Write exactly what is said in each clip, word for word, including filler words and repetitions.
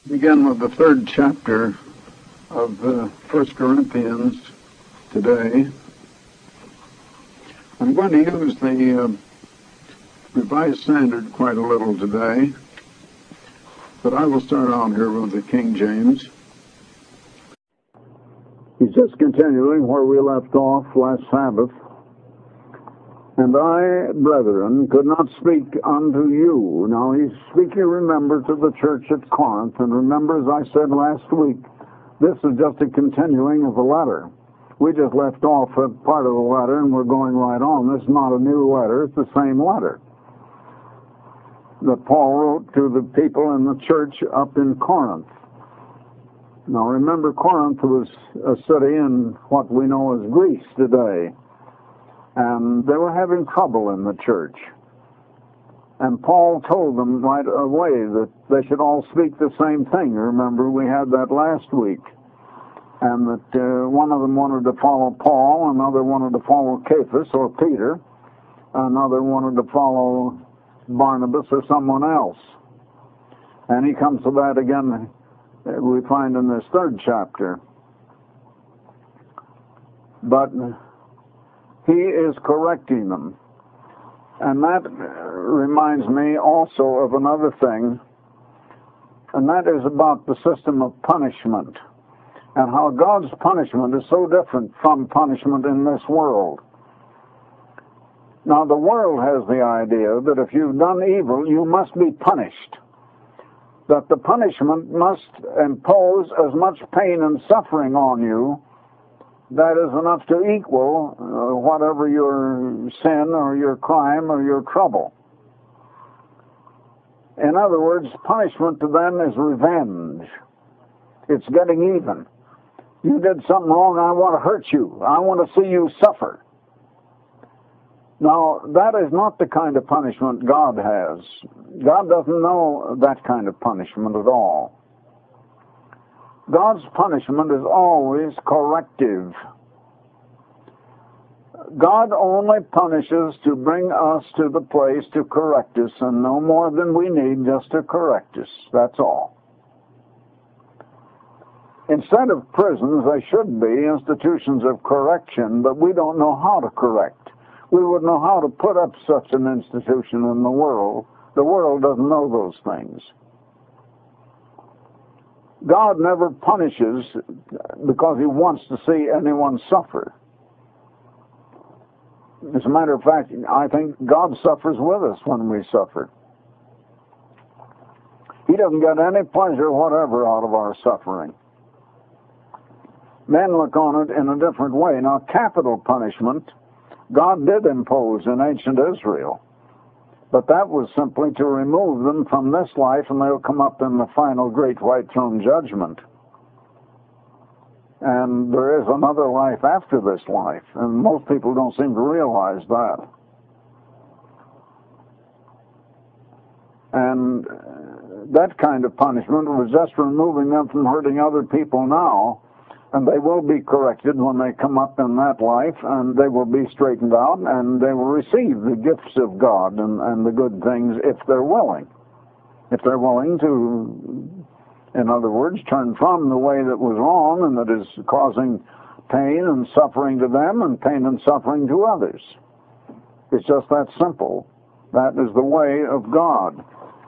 Begin with the third chapter of uh, First Corinthians today. I'm going to use the uh, Revised Standard quite a little today, but I will start out here with the King James. He's just continuing where we left off last Sabbath. And I, brethren, could not speak unto you. Now he's speaking, remember, to the church at Corinth. And remember, as I said last week, this is just a continuing of the letter. We just left off a part of the letter and we're going right on. This is not a new letter, it's the same letter that Paul wrote to the people in the church up in Corinth. Now remember, Corinth was a city in what we know as Greece today. And they were having trouble in the church. And Paul told them right away that they should all speak the same thing. Remember, we had that last week. And that uh, one of them wanted to follow Paul, another wanted to follow Cephas or Peter, another wanted to follow Barnabas or someone else. And he comes to that again, uh, we find in this third chapter. But he is correcting them. And that reminds me also of another thing, and that is about the system of punishment, and how God's punishment is so different from punishment in this world. Now, the world has the idea that if you've done evil, you must be punished, that the punishment must impose as much pain and suffering on you that is enough to equal uh, whatever your sin or your crime or your trouble. In other words, punishment to them is revenge. It's getting even. You did something wrong, I want to hurt you. I want to see you suffer. Now, that is not the kind of punishment God has. God doesn't know that kind of punishment at all. God's punishment is always corrective. God only punishes to bring us to the place to correct us, and no more than we need just to correct us. That's all. Instead of prisons, they should be institutions of correction, but we don't know how to correct. We wouldn't know how to put up such an institution in the world. The world doesn't know those things. God never punishes because he wants to see anyone suffer. As a matter of fact, I think God suffers with us when we suffer. He doesn't get any pleasure whatever out of our suffering. Men look on it in a different way. Now, capital punishment, God did impose in ancient Israel. But that was simply to remove them from this life, and they'll come up in the final great white throne judgment. And there is another life after this life, and most people don't seem to realize that. And that kind of punishment was just removing them from hurting other people now, and they will be corrected when they come up in that life, and they will be straightened out, and they will receive the gifts of God and, and the good things if they're willing. If they're willing to, in other words, turn from the way that was wrong and that is causing pain and suffering to them and pain and suffering to others. It's just that simple. That is the way of God.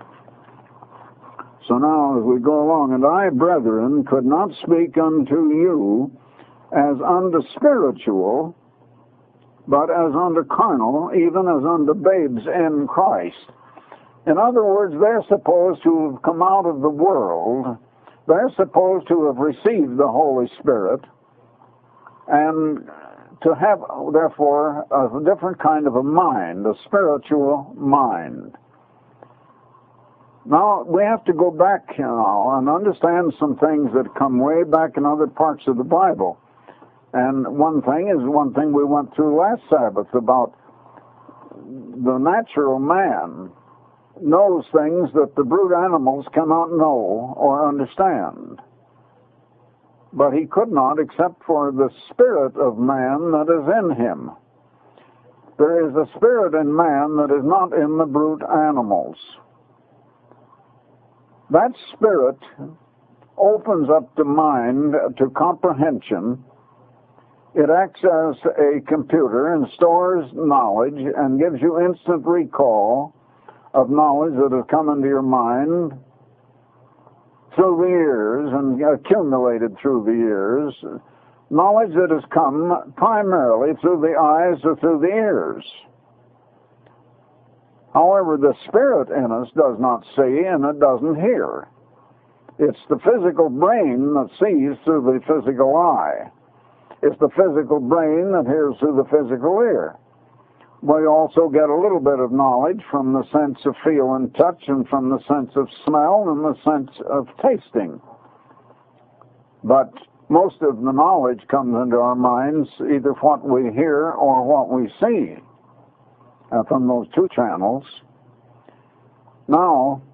So now, as we go along, and I, brethren, could not speak unto you as unto spiritual, but as unto carnal, even as unto babes in Christ. In other words, they're supposed to have come out of the world. They're supposed to have received the Holy Spirit, and to have, therefore, a different kind of a mind, a spiritual mind. Now, we have to go back you know, and understand some things that come way back in other parts of the Bible. And one thing is one thing we went through last Sabbath about the natural man knows things that the brute animals cannot know or understand. But he could not except for the spirit of man that is in him. There is a spirit in man that is not in the brute animals. That spirit opens up the mind to comprehension. It acts as a computer and stores knowledge and gives you instant recall of knowledge that has come into your mind through the years and accumulated through the years, knowledge that has come primarily through the eyes or through the ears. However, the spirit in us does not see and it doesn't hear. It's the physical brain that sees through the physical eye. It's the physical brain that hears through the physical ear. We also get a little bit of knowledge from the sense of feel and touch and from the sense of smell and the sense of tasting. But most of the knowledge comes into our minds either what we hear or what we see uh, from those two channels. Now,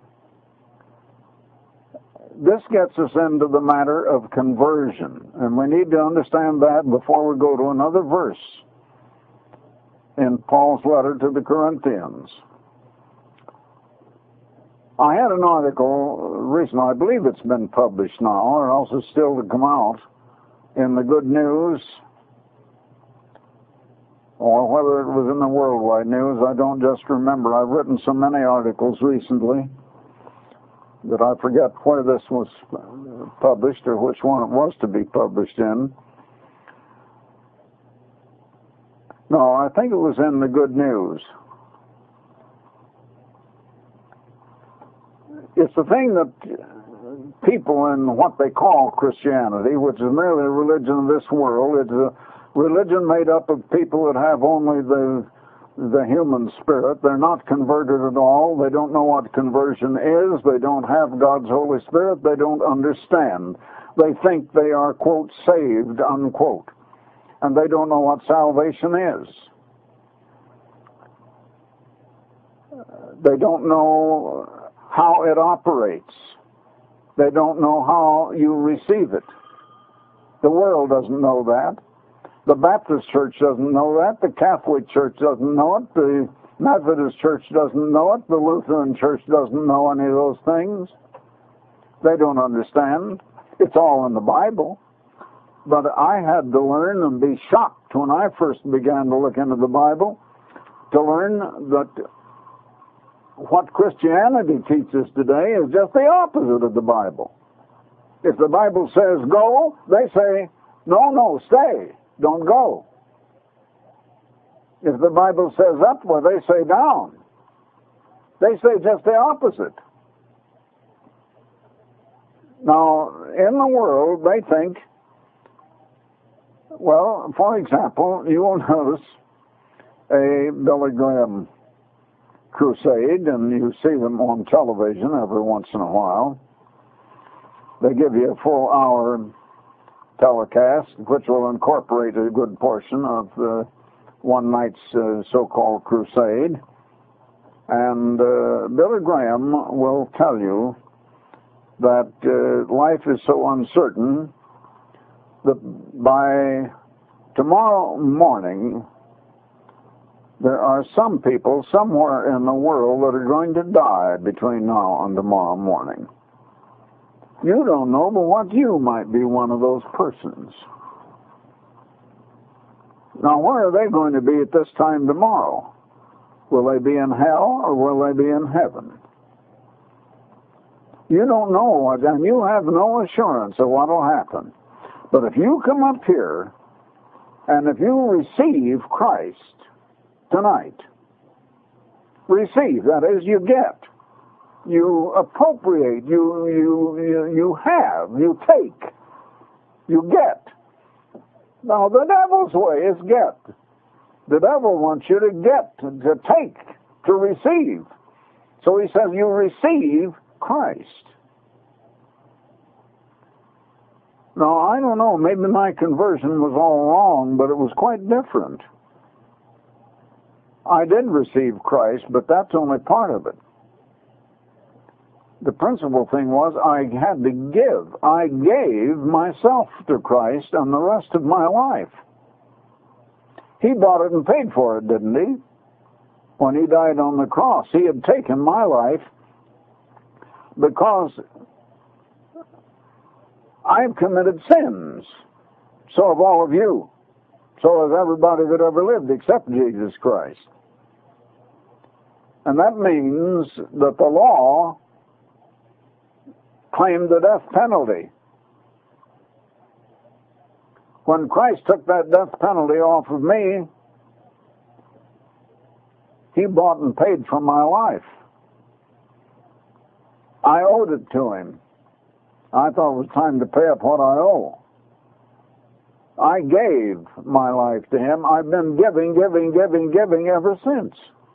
this gets us into the matter of conversion, and we need to understand that before we go to another verse in Paul's letter to the Corinthians. I had an article recently, I believe it's been published now, or else it's still to come out, in the Good News, or whether it was in the Worldwide News, I don't just remember. I've written so many articles recently that I forget where this was published or which one it was to be published in. No, I think it was in the Good News. It's the thing that people in what they call Christianity, which is merely a religion of this world, it's a religion made up of people that have only the the human spirit. They're not converted at all. They don't know what conversion is. They don't have God's Holy Spirit. They don't understand. They think they are, quote, saved, unquote. And they don't know what salvation is. They don't know how it operates. They don't know how you receive it. The world doesn't know that. The Baptist Church doesn't know that. The Catholic Church doesn't know it. The Methodist Church doesn't know it. The Lutheran Church doesn't know any of those things. They don't understand. It's all in the Bible. But I had to learn and be shocked when I first began to look into the Bible to learn that what Christianity teaches today is just the opposite of the Bible. If the Bible says go, they say, no, no, stay, don't go. If the Bible says up, well, they say down. They say just the opposite. Now, in the world, they think, well, for example, you will notice a Billy Graham crusade, and you see them on television every once in a while. They give you a full hour telecast, which will incorporate a good portion of the one night's uh, so-called crusade. And uh, Billy Graham will tell you that uh, life is so uncertain that by tomorrow morning, there are some people somewhere in the world that are going to die between now and tomorrow morning. You don't know, but what you might be one of those persons. Now, where are they going to be at this time tomorrow? Will they be in hell or will they be in heaven? You don't know, and you have no assurance of what will happen. But if you come up here and if you receive Christ tonight, receive, that is, you get, you appropriate, you, you, you, you have, you take, you get. Now, the devil's way is get. The devil wants you to get, to, to take, to receive. So he says you receive Christ. Now, I don't know, maybe my conversion was all wrong, but it was quite different. I did receive Christ, but that's only part of it. The principal thing was I had to give. I gave myself to Christ and the rest of my life. He bought it and paid for it, didn't he? When he died on the cross, he had taken my life because I've committed sins. So have all of you. So has everybody that ever lived except Jesus Christ. And that means that the law claimed the death penalty. When Christ took that death penalty off of me, He bought and paid for my life. I owed it to Him. I thought it was time to pay up what I owe. I gave my life to Him. I've been giving, giving, giving, giving ever since.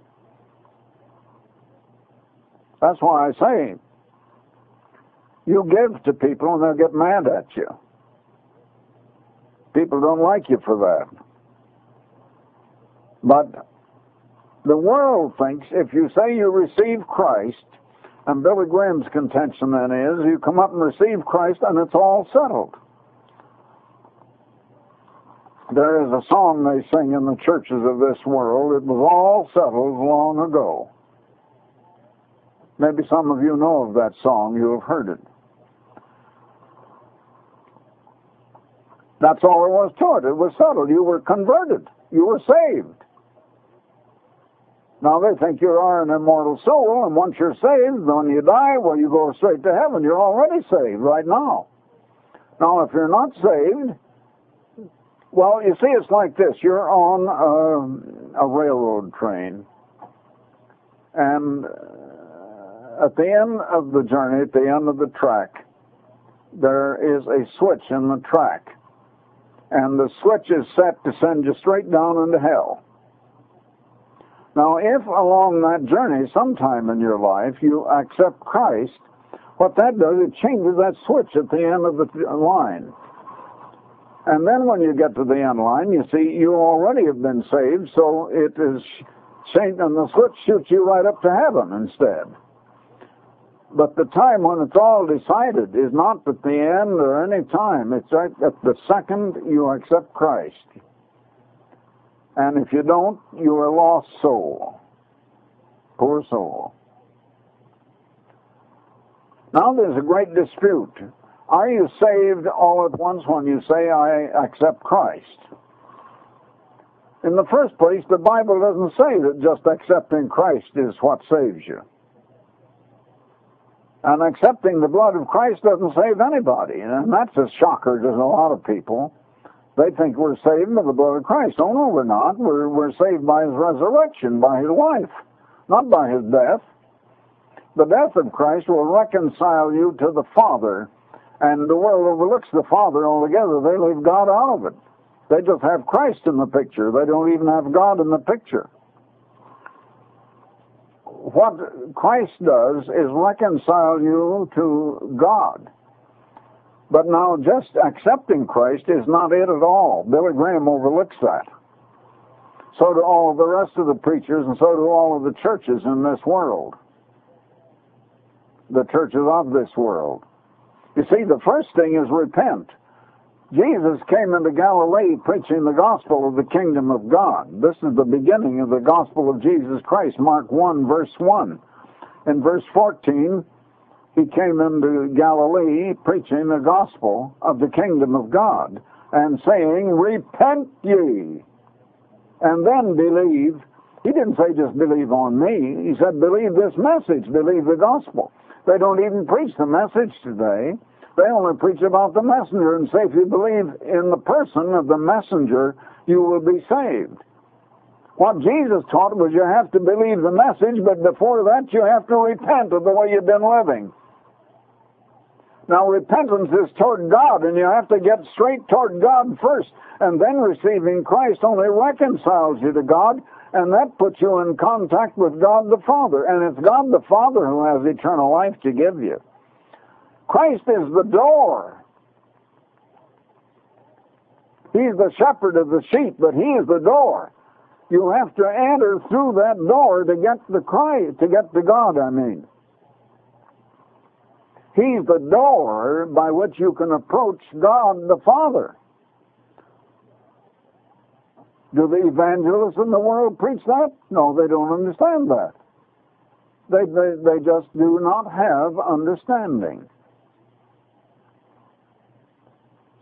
That's why I say, you give to people and they'll get mad at you. People don't like you for that. But the world thinks if you say you receive Christ, and Billy Graham's contention then is, you come up and receive Christ and it's all settled. There is a song they sing in the churches of this world, it was all settled long ago. Maybe some of you know of that song, you have heard it. That's all there was to it. It was settled. You were converted. You were saved. Now they think you are an immortal soul, and once you're saved, when you die, well, you go straight to heaven. You're already saved right now. Now, if you're not saved, well, you see, it's like this. You're on a, a railroad train, and at the end of the journey, at the end of the track, there is a switch in the track. And the switch is set to send you straight down into hell. Now, if along that journey, sometime in your life, you accept Christ, what that does, it changes that switch at the end of the line. And then when you get to the end line, you see, you already have been saved, so it is changed, and the switch shoots you right up to heaven instead. But the time when it's all decided is not at the end or any time. It's right at the second you accept Christ. And if you don't, you're a lost soul. Poor soul. Now there's a great dispute. Are you saved all at once when you say, I accept Christ? In the first place, the Bible doesn't say that just accepting Christ is what saves you. And accepting the blood of Christ doesn't save anybody. And that's a shocker to a lot of people. They think we're saved by the blood of Christ. Oh, no, we're not. We're, we're saved by His resurrection, by His life, not by His death. The death of Christ will reconcile you to the Father. And the world overlooks the Father altogether. They leave God out of it. They just have Christ in the picture. They don't even have God in the picture. What Christ does is reconcile you to God. But now just accepting Christ is not it at all. Billy Graham overlooks that. So do all of the rest of the preachers, and so do all of the churches in this world. The churches of this world. You see, the first thing is repent. Jesus came into Galilee preaching the gospel of the kingdom of God. This is the beginning of the gospel of Jesus Christ, Mark one, verse one. In verse fourteen, He came into Galilee preaching the gospel of the kingdom of God and saying, repent ye, and then believe. He didn't say just believe on me. He said believe this message, believe the gospel. They don't even preach the message today. They only preach about the messenger and say if you believe in the person of the messenger, you will be saved. What Jesus taught was you have to believe the message, but before that you have to repent of the way you've been living. Now repentance is toward God, and you have to get straight toward God first, and then receiving Christ only reconciles you to God, and that puts you in contact with God the Father, and it's God the Father who has eternal life to give you. Christ is the door. He's the shepherd of the sheep, but He is the door. You have to enter through that door to get the Christ, to get to God, I mean. He's the door by which you can approach God the Father. Do the evangelists in the world preach that? No, they don't understand that. They, they, they just do not have understanding.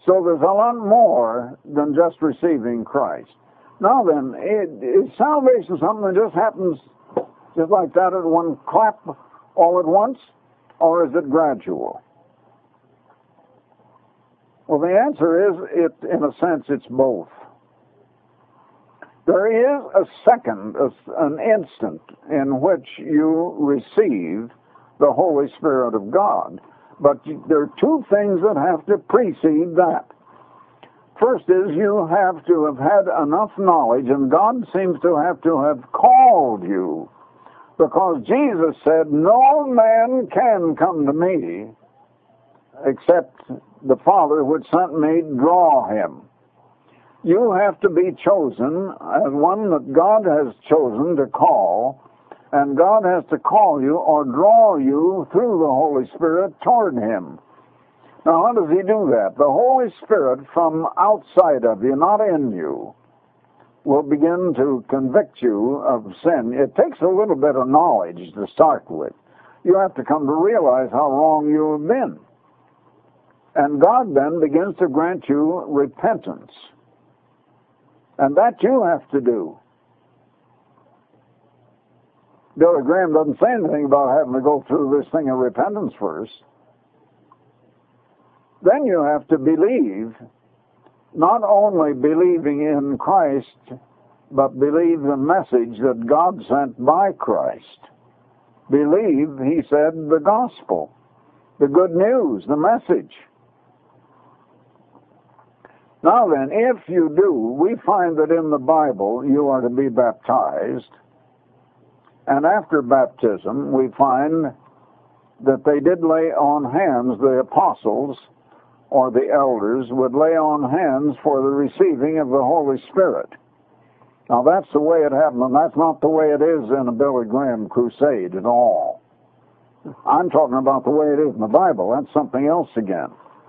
So there's a lot more than just receiving Christ. Now then, is salvation something that just happens just like that at one clap all at once, or is it gradual? Well, the answer is, it, in a sense, it's both. There is a second, an instant in which you receive the Holy Spirit of God. But there are two things that have to precede that. First is you have to have had enough knowledge, and God seems to have to have called you. Because Jesus said, no man can come to me except the Father which sent me draw him. You have to be chosen as one that God has chosen to call, and God has to call you or draw you through the Holy Spirit toward him. Now, how does he do that? The Holy Spirit from outside of you, not in you, will begin to convict you of sin. It takes a little bit of knowledge to start with. You have to come to realize how wrong you have been. And God then begins to grant you repentance. And that you have to do. Billy Graham doesn't say anything about having to go through this thing of repentance first. Then you have to believe, not only believing in Christ, but believe the message that God sent by Christ. Believe, he said, the gospel, the good news, the message. Now then, if you do, we find that in the Bible you are to be baptized. And after baptism, we find that they did lay on hands, the apostles or the elders would lay on hands for the receiving of the Holy Spirit. Now that's the way it happened, and that's not the way it is in a Billy Graham crusade at all. I'm talking about the way it is in the Bible. That's something else again.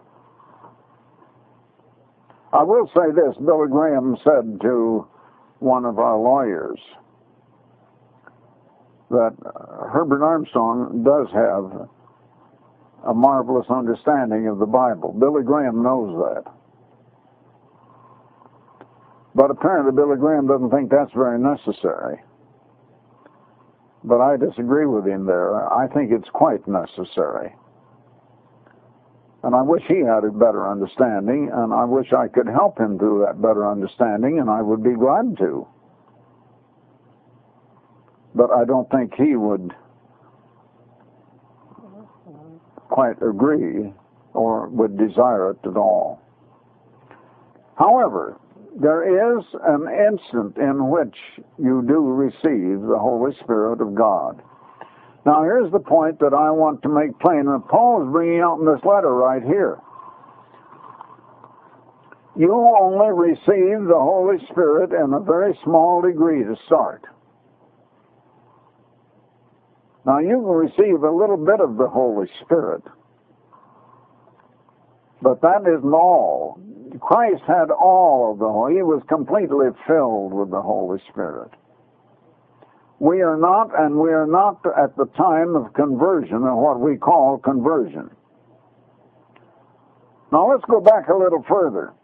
I will say this, Billy Graham said to one of our lawyers that uh, Herbert Armstrong does have a marvelous understanding of the Bible. Billy Graham knows that. But apparently Billy Graham doesn't think that's very necessary. But I disagree with him there. I think it's quite necessary. And I wish he had a better understanding, and I wish I could help him through that better understanding, and I would be glad to. But I don't think he would quite agree or would desire it at all. However, there is an instant in which you do receive the Holy Spirit of God. Now, here's the point that I want to make plain, and Paul is bringing out in this letter right here. You only receive the Holy Spirit in a very small degree to start. Now, you can receive a little bit of the Holy Spirit, but that isn't all. Christ had all of the Holy. He was completely filled with the Holy Spirit. We are not, and we are not at the time of conversion, or what we call conversion. Now let's go back a little further.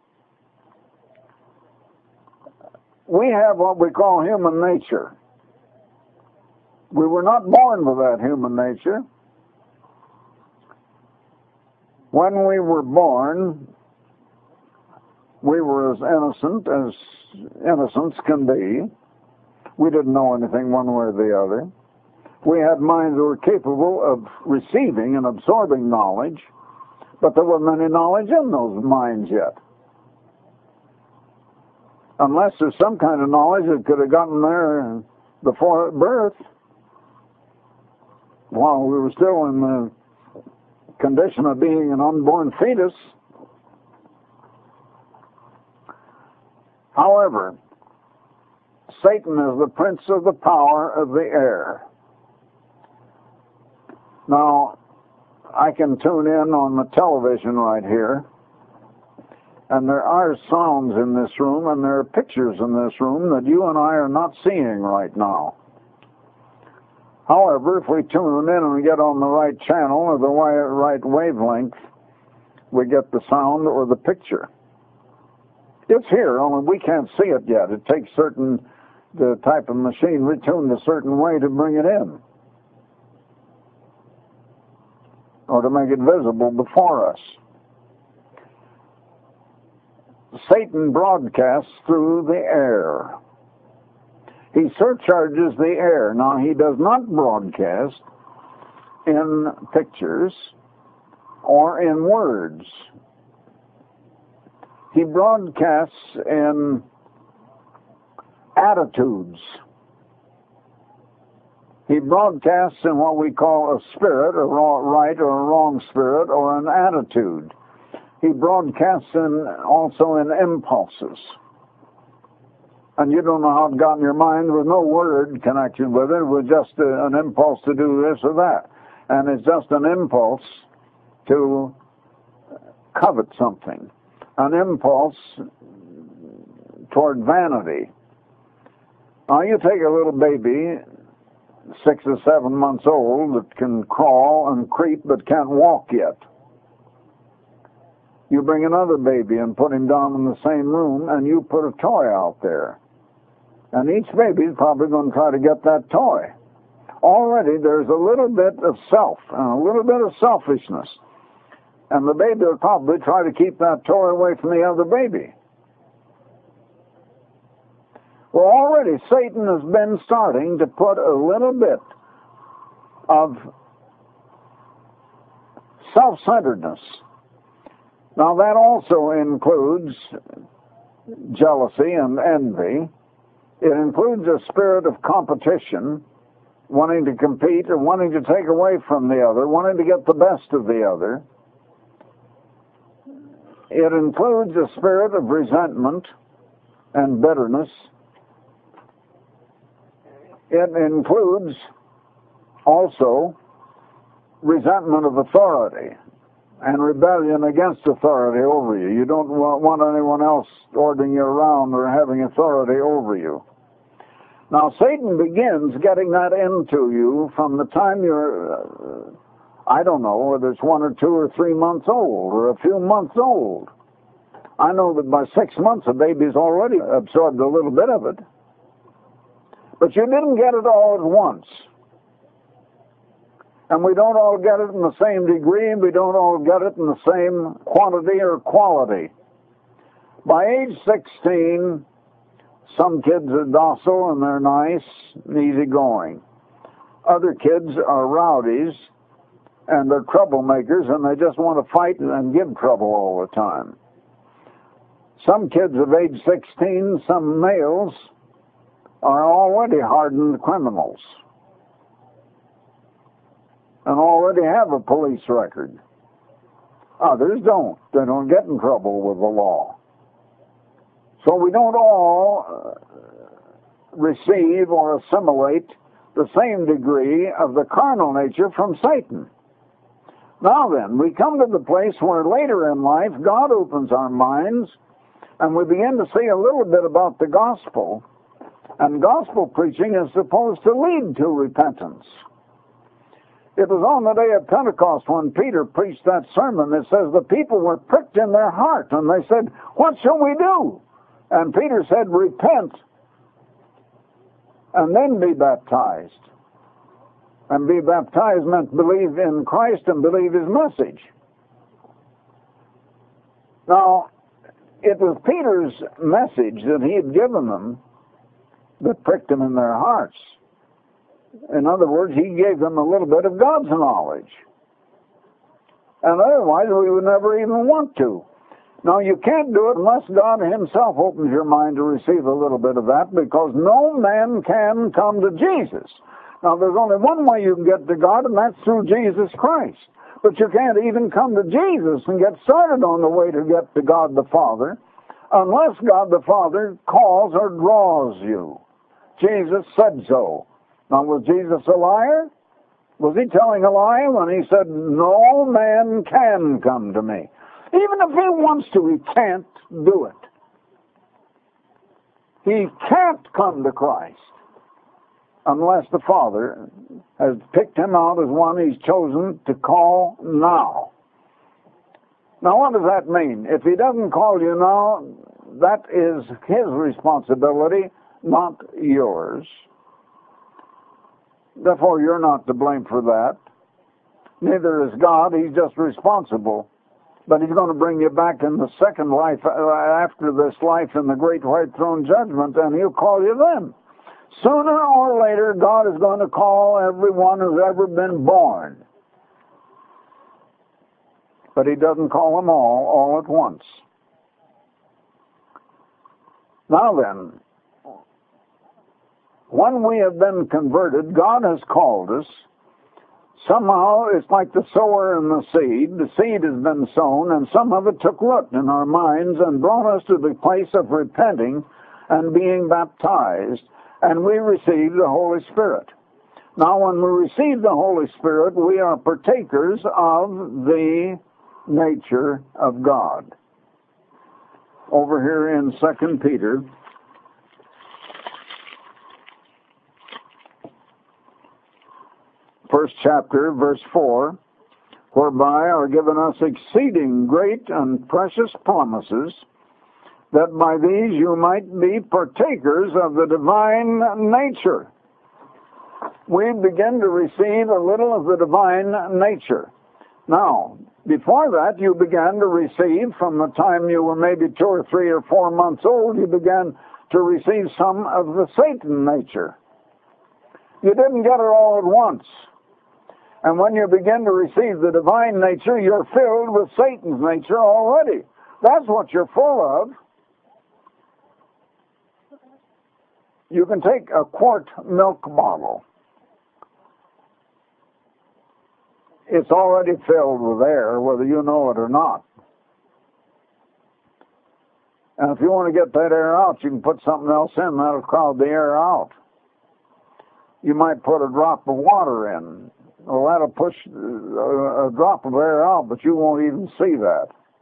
We have what we call human nature. We were not born with that human nature. When we were born, we were as innocent as innocence can be. We didn't know anything one way or the other. We had minds that were capable of receiving and absorbing knowledge, but there wasn't any knowledge in those minds yet. Unless there's some kind of knowledge that could have gotten there before birth, while we were still in the condition of being an unborn fetus. However, Satan is the prince of the power of the air. Now, I can tune in on the television right here, and there are sounds in this room, and there are pictures in this room that you and I are not seeing right now. However, if we tune in and we get on the right channel or the right wavelength, we get the sound or the picture. It's here, only we can't see it yet. It takes certain, the type of machinery tuned a certain way to bring it in, or to make it visible before us. Satan broadcasts through the air. He surcharges the air. Now, he does not broadcast in pictures or in words. He broadcasts in attitudes. He broadcasts in what we call a spirit, a right or a wrong spirit, or an attitude. He broadcasts in, also in impulses. And you don't know how it got in your mind. There was no word connected with it. It was just a, an impulse to do this or that. And it's just an impulse to covet something. An impulse toward vanity. Now, you take a little baby, six or seven months old, that can crawl and creep but can't walk yet. You bring another baby and put him down in the same room, and you put a toy out there. And each baby's probably going to try to get that toy. Already there's a little bit of self and a little bit of selfishness. And the baby will probably try to keep that toy away from the other baby. Well, already Satan has been starting to put a little bit of self-centeredness. Now, that also includes jealousy and envy. It includes a spirit of competition, wanting to compete or wanting to take away from the other, wanting to get the best of the other. It includes a spirit of resentment and bitterness. It includes also resentment of authority and rebellion against authority over you. You don't want anyone else ordering you around or having authority over you. Now, Satan begins getting that into you from the time you're, uh, I don't know, whether it's one or two or three months old or a few months old. I know that by six months a baby's already absorbed a little bit of it. But you didn't get it all at once. And we don't all get it in the same degree, and we don't all get it in the same quantity or quality. By age sixteen, some kids are docile and they're nice and easygoing. Other kids are rowdies and they're troublemakers, and they just want to fight and give trouble all the time. Some kids of age sixteen, some males, are already hardened criminals and already have a police record. Others don't. They don't get in trouble with the law. So we don't all uh, receive or assimilate the same degree of the carnal nature from Satan. Now then, we come to the place where later in life God opens our minds and we begin to see a little bit about the gospel. And gospel preaching is supposed to lead to repentance. It was on the day of Pentecost when Peter preached that sermon. It says the people were pricked in their heart, and they said, "What shall we do?" And Peter said, "Repent, and then be baptized." And be baptized meant believe in Christ and believe his message. Now, it was Peter's message that he had given them that pricked them in their hearts. In other words, he gave them a little bit of God's knowledge. And otherwise, we would never even want to. Now, you can't do it unless God himself opens your mind to receive a little bit of that, because no man can come to Jesus. Now, there's only one way you can get to God, and that's through Jesus Christ. But you can't even come to Jesus and get started on the way to get to God the Father unless God the Father calls or draws you. Jesus said so. Now, was Jesus a liar? Was he telling a lie when he said, "No man can come to me"? Even if he wants to, he can't do it. He can't come to Christ unless the Father has picked him out as one he's chosen to call now. Now, what does that mean? If he doesn't call you now, that is his responsibility, not yours. Therefore, you're not to blame for that. Neither is God. He's just responsible. But he's going to bring you back in the second life, after this life in the great white throne judgment, and he'll call you then. Sooner or later, God is going to call everyone who's ever been born. But he doesn't call them all, all at once. Now then, when we have been converted, God has called us. Somehow, it's like the sower and the seed. The seed has been sown, and some of it took root in our minds and brought us to the place of repenting and being baptized, and we received the Holy Spirit. Now, when we receive the Holy Spirit, we are partakers of the nature of God. Over here in Second Peter, first chapter, verse four, whereby are given us exceeding great and precious promises, that by these you might be partakers of the divine nature. We begin to receive a little of the divine nature. Now, before that, you began to receive, from the time you were maybe two or three or four months old, you began to receive some of the Satan nature. You didn't get it all at once. And when you begin to receive the divine nature, you're filled with Satan's nature already. That's what you're full of. You can take a quart milk bottle. It's already filled with air, whether you know it or not. And if you want to get that air out, you can put something else in that'll crowd the air out. You might put a drop of water in. Well, that'll push a, a drop of air out, but you won't even see that.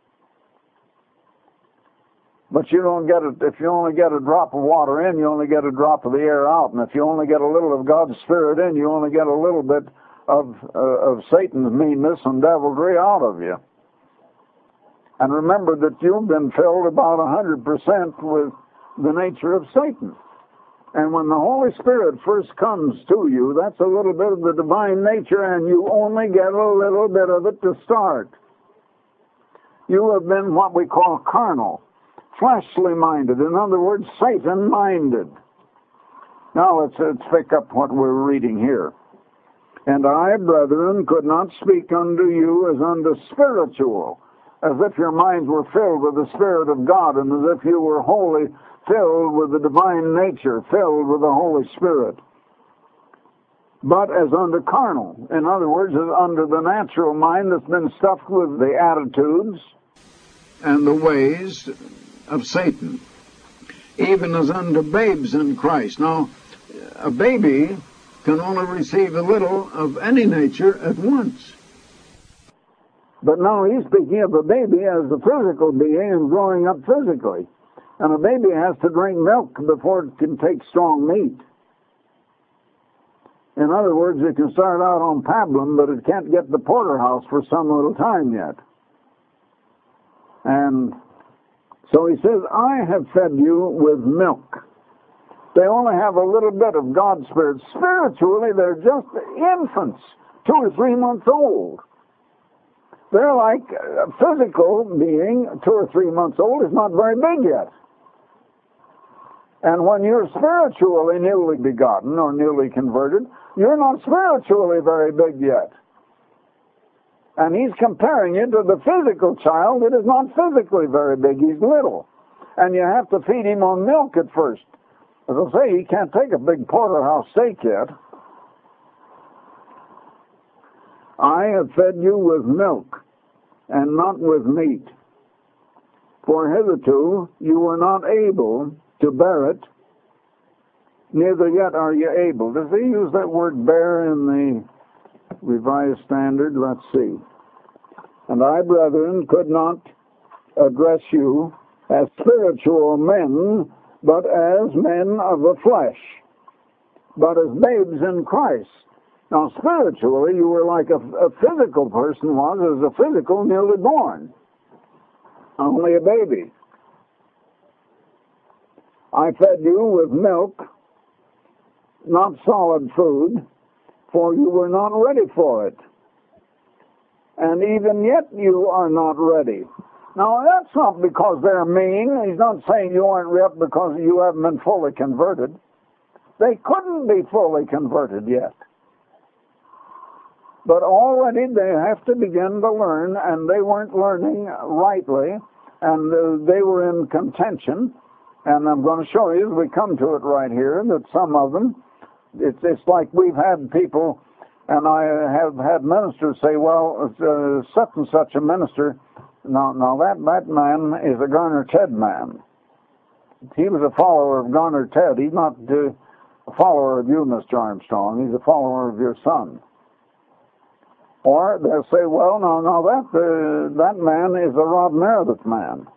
But you don't get it, if you only get a drop of water in, you only get a drop of the air out. And if you only get a little of God's Spirit in, you only get a little bit of, uh, of Satan's meanness and devilry out of you. And remember that you've been filled about one hundred percent with the nature of Satan. And when the Holy Spirit first comes to you, that's a little bit of the divine nature, and you only get a little bit of it to start. You have been what we call carnal, fleshly minded. In other words, Satan minded. Now let's, let's pick up what we're reading here. And I, brethren, could not speak unto you as unto spiritual, as if your minds were filled with the Spirit of God, and as if you were wholly filled with the divine nature, filled with the Holy Spirit. But as unto carnal, in other words, as under the natural mind that's been stuffed with the attitudes and the ways of Satan, even as unto babes in Christ. Now, a baby can only receive a little of any nature at once. But now he's speaking of a baby as a physical being and growing up physically. And a baby has to drink milk before it can take strong meat. In other words, it can start out on pablum, but it can't get the porterhouse for some little time yet. And so he says, I have fed you with milk. They only have a little bit of God's Spirit. Spiritually, they're just infants, two or three months old. They're like a physical being, two or three months old, is not very big yet. And when you're spiritually newly begotten or newly converted, you're not spiritually very big yet. And he's comparing you to the physical child that is not physically very big. He's little. And you have to feed him on milk at first. As I say, he can't take a big porterhouse steak yet. I have fed you with milk, and not with meat. For hitherto you were not able to bear it, neither yet are you able. Does he use that word bear in the Revised Standard? Let's see. And I, brethren, could not address you as spiritual men, but as men of the flesh, but as babes in Christ. Now, spiritually, you were like a, a physical person was as a physical newly born. only a baby. I fed you with milk, not solid food, for you were not ready for it. And even yet you are not ready. Now, that's not because they're mean. He's not saying you aren't ready because you haven't been fully converted. They couldn't be fully converted yet. But already they have to begin to learn, and they weren't learning rightly, and uh, they were in contention. And I'm going to show you as we come to it right here that some of them, it's, it's like we've had people, and I have had ministers say, well, uh, such and such a minister, now, now that, that man is a Garner Ted man. He was a follower of Garner Ted. He's not uh, a follower of you, Mister Armstrong. He's a follower of your son. Or they'll say, well, no, no, that, uh, that man is a Rod Meredith man.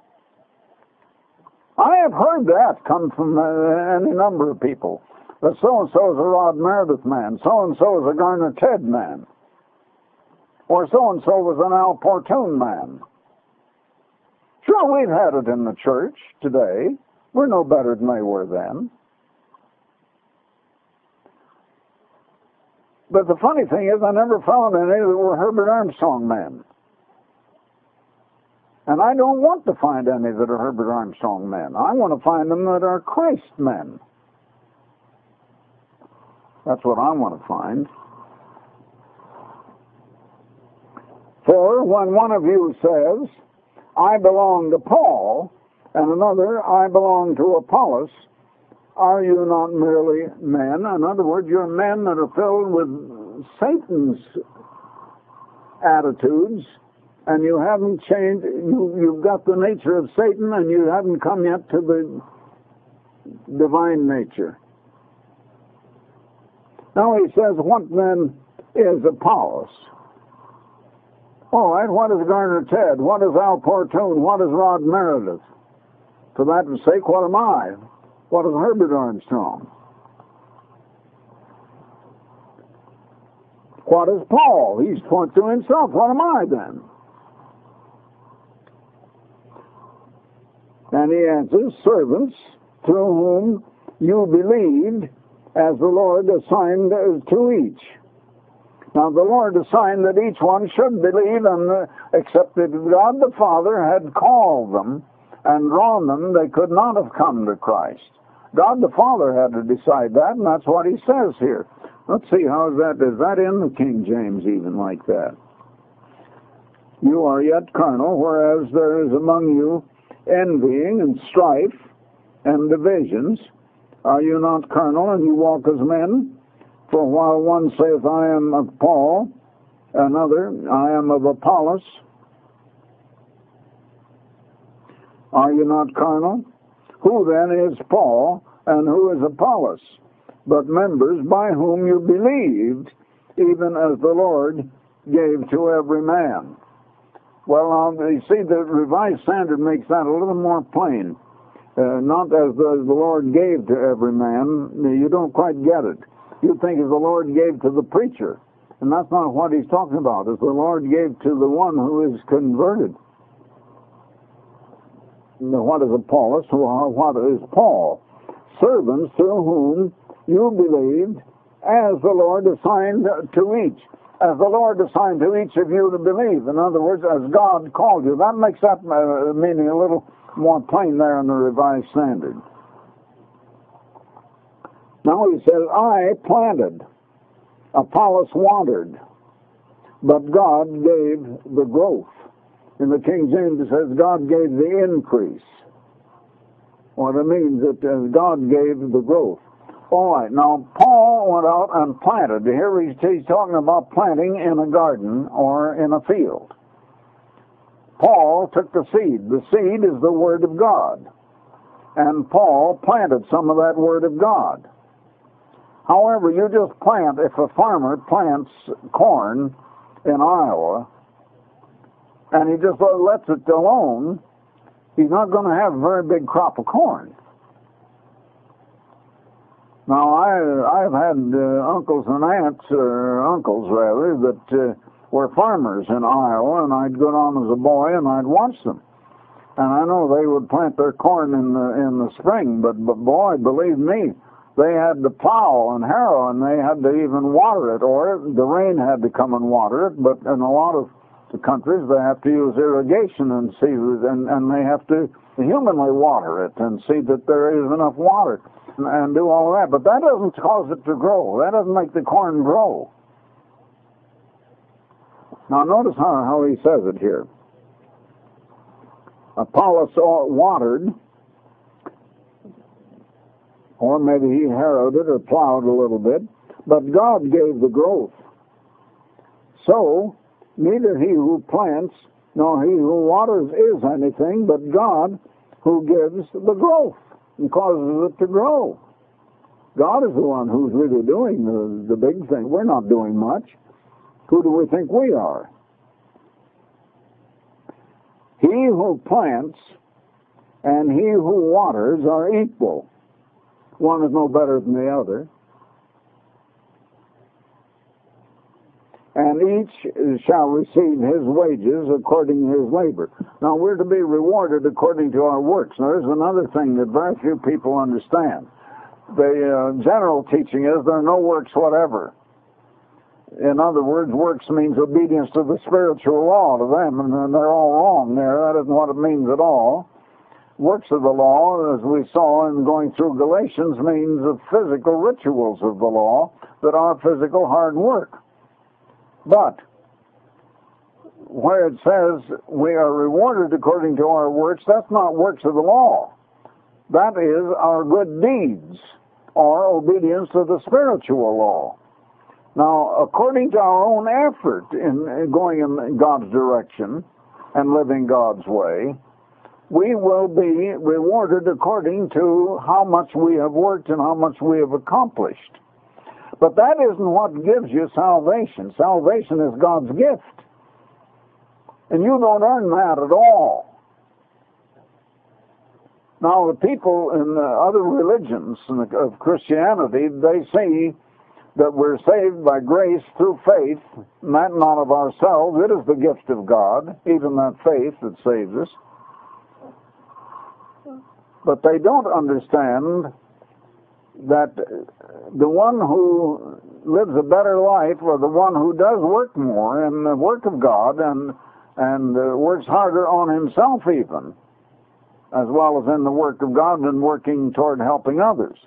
I have heard that come from uh, any number of people. That so-and-so is a Rod Meredith man. So-and-so is a Garner Ted man. Or so-and-so was an Al Portune man. Sure, we've had it in the church today. We're no better than they were then. But the funny thing is, I never found any that were Herbert Armstrong men. And I don't want to find any that are Herbert Armstrong men. I want to find them that are Christ men. That's what I want to find. For when one of you says, I belong to Paul, and another, I belong to Apollos, are you not merely men? In other words, you're men that are filled with Satan's attitudes, and you haven't changed, you, you've got the nature of Satan, and you haven't come yet to the divine nature. Now he says, what then is Apollos? All right, what is Garner Ted? What is Al Portune? What is Rod Meredith? For that sake, what am I? What is Herbert Armstrong? What is Paul? He's pointing to himself. What am I then? And he answers, servants through whom you believed, as the Lord assigned to each. Now the Lord assigned that each one should believe, and uh, except that God the Father had called them and drawn them, they could not have come to Christ. God the Father had to decide that, and that's what he says here. Let's see, how is that? Is that in the King James even like that? You are yet carnal, whereas there is among you envying and strife and divisions. Are you not carnal, and you walk as men? For while one saith, I am of Paul, another, I am of Apollos, are you not carnal? Who then is Paul, and who is Apollos? But members by whom you believed, even as the Lord gave to every man. Well, now, you see, the Revised Standard makes that a little more plain. Uh, not as the, the Lord gave to every man. You don't quite get it. You think as the Lord gave to the preacher. And that's not what he's talking about. As the Lord gave to the one who is converted. Now, what is Apollos? What is Paul? Servants through whom you believed, as the Lord assigned to each. As the Lord assigned to each of you to believe. In other words, as God called you. That makes that uh, meaning a little more plain there in the Revised Standard. Now he says, I planted, Apollos watered, but God gave the growth. In the King James it says, God gave the increase. What it means is that God gave the growth. All right, now Paul went out and planted. Here he's, he's talking about planting in a garden or in a field. Paul took the seed. The seed is the Word of God. And Paul planted some of that Word of God. However, you just plant, if a farmer plants corn in Iowa, and he just lets it alone, he's not going to have a very big crop of corn. Now, I, I've had uh, uncles and aunts, or uncles rather, that uh, were farmers in Iowa, and I'd go down as a boy and I'd watch them. And I know they would plant their corn in the in the spring, but, but boy, believe me, they had to plow and harrow, and they had to even water it, or the rain had to come and water it. But in a lot of the countries, they have to use irrigation and see, and, and they have to humanly water it and see that there is enough water and, and do all of that. But that doesn't cause it to grow. That doesn't make the corn grow. Now notice how, how he says it here. Apollos watered, or maybe he harrowed it or plowed a little bit, but God gave the growth. So, neither he who plants nor he who waters is anything, but God who gives the growth and causes it to grow. God is the one who's really doing the, the big thing. We're not doing much. Who do we think we are? He who plants and he who waters are equal. One is no better than the other. And each shall receive his wages according to his labor. Now, we're to be rewarded according to our works. Now, there's another thing that very few people understand. The uh, general teaching is there are no works whatever. In other words, works means obedience to the spiritual law to them, and they're all wrong there. That isn't what it means at all. Works of the law, as we saw in going through Galatians, means the physical rituals of the law that are physical hard work. But where it says we are rewarded according to our works, that's not works of the law. That is our good deeds, or obedience to the spiritual law. Now, according to our own effort in going in God's direction and living God's way, we will be rewarded according to how much we have worked and how much we have accomplished. But that isn't what gives you salvation. Salvation is God's gift. And you don't earn that at all. Now, the people in the other religions of Christianity, they say that we're saved by grace through faith, and that not of ourselves. It is the gift of God, even that faith that saves us. But they don't understand that the one who lives a better life, or the one who does work more in the work of God and and uh, works harder on himself even, as well as in the work of God and working toward helping others,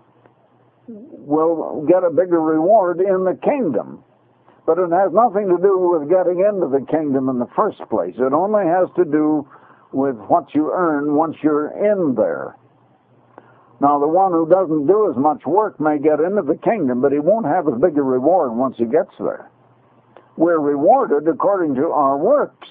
will get a bigger reward in the kingdom. But it has nothing to do with getting into the kingdom in the first place. It only has to do with what you earn once you're in there. Now, the one who doesn't do as much work may get into the kingdom, but he won't have as big a reward once he gets there. We're rewarded according to our works.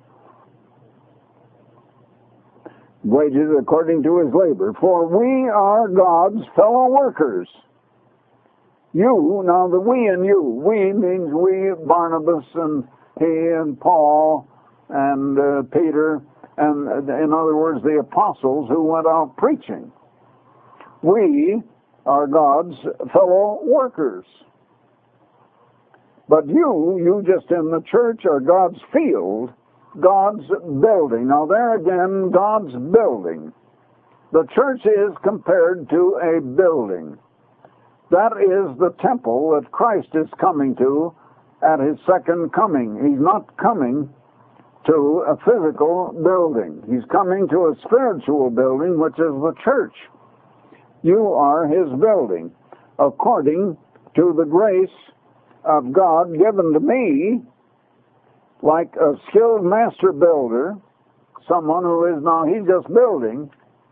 Wages according to his labor. For we are God's fellow workers. You, now the we and you, we means we, Barnabas and he and Paul and uh, Peter, and uh, in other words, the apostles who went out preaching. We are God's fellow workers. But you, you just in the church, are God's field, God's building. Now there again, God's building. The church is compared to a building. That is the temple that Christ is coming to at his second coming. He's not coming to a physical building. He's coming to a spiritual building, which is the church. You are his building, according to the grace of God given to me, like a skilled master builder, someone who is now, he's just building.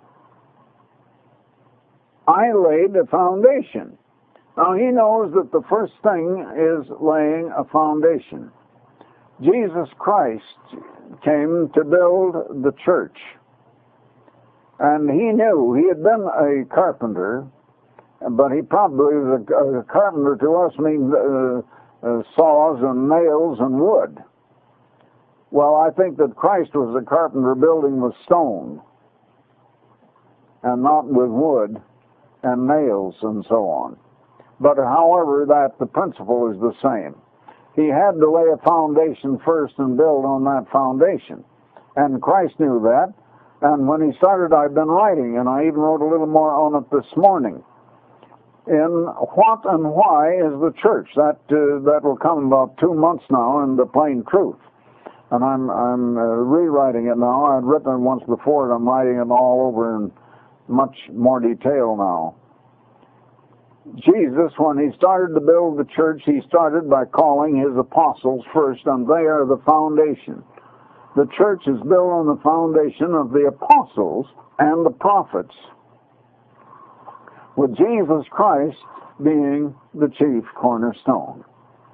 I laid a foundation. Now, he knows that the first thing is laying a foundation. Jesus Christ came to build the church. And he knew, he had been a carpenter, but he probably was a, a carpenter to us means uh, uh, saws and nails and wood. Well, I think that Christ was a carpenter building with stone and not with wood and nails and so on. But however, that the principle is the same. He had to lay a foundation first and build on that foundation. And Christ knew that. And when he started, I've been writing, and I even wrote a little more on it this morning. In What and Why is the Church? That uh, that will come about two months now in the Plain Truth. And I'm I'm uh, rewriting it now. I'd written it once before, and I'm writing it all over in much more detail now. Jesus, when he started to build the church, he started by calling his apostles first, and they are the foundation. The church is built on the foundation of the apostles and the prophets, with Jesus Christ being the chief cornerstone.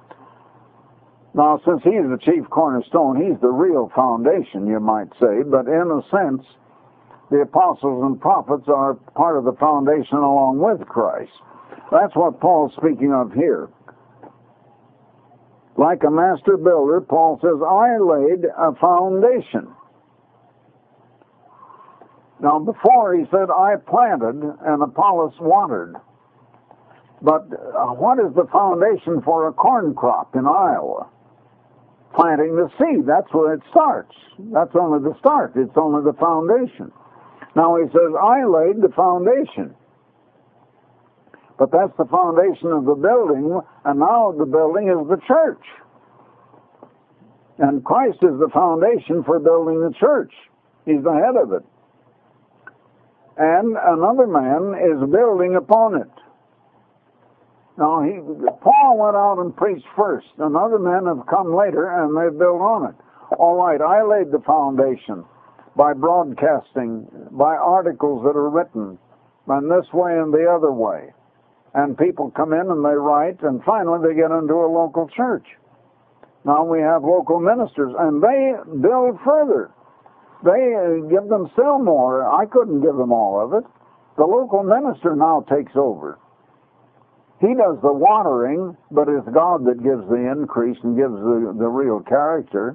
Now, since he's the chief cornerstone, he's the real foundation, you might say, but in a sense, the apostles and prophets are part of the foundation along with Christ. That's what Paul's speaking of here. Like a master builder, Paul says, I laid a foundation. Now, before he said, I planted and Apollos watered. But uh, what is the foundation for a corn crop in Iowa? Planting the seed. That's where it starts. That's only the start. It's only the foundation. Now he says, I laid the foundation. But that's the foundation of the building, and now the building is the church. And Christ is the foundation for building the church. He's the head of it. And another man is building upon it. Now, he, Paul went out and preached first, and other men have come later, and they've built on it. All right, I laid the foundation by broadcasting, by articles that are written, and this way and the other way. And people come in and they write, and finally they get into a local church. Now we have local ministers, and they build further. They uh, give them still more. I couldn't give them all of it. The local minister now takes over. He does the watering, but it's God that gives the increase and gives the, the real character.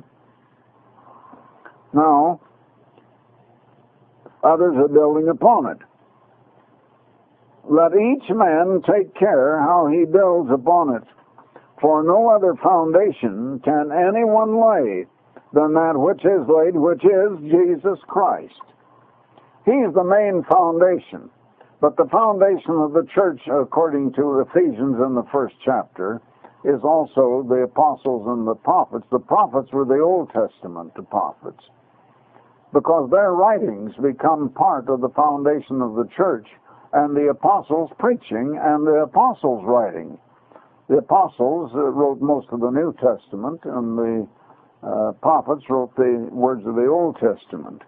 Now, others are building upon it. Let each man take care how he builds upon it, for no other foundation can anyone lay than that which is laid, which is Jesus Christ. He's the main foundation. But the foundation of the church, according to Ephesians in the first chapter, is also the apostles and the prophets. The prophets were the Old Testament prophets, because their writings become part of the foundation of the church, and the apostles preaching and the apostles writing. The apostles uh, wrote most of the New Testament, and the uh, prophets wrote the words of the Old Testament.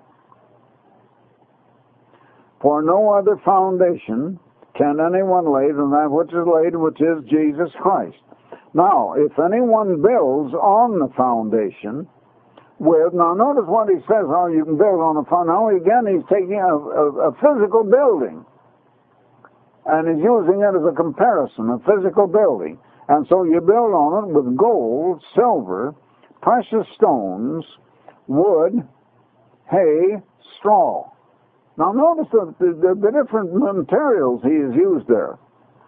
For no other foundation can anyone lay than that which is laid, which is Jesus Christ. Now, if anyone builds on the foundation with, now notice what he says, how you can build on the foundation. Now again, he's taking a, a, a physical building, and he's using it as a comparison, a physical building. And so you build on it with gold, silver, precious stones, wood, hay, straw. Now notice the, the, the different materials he has used there.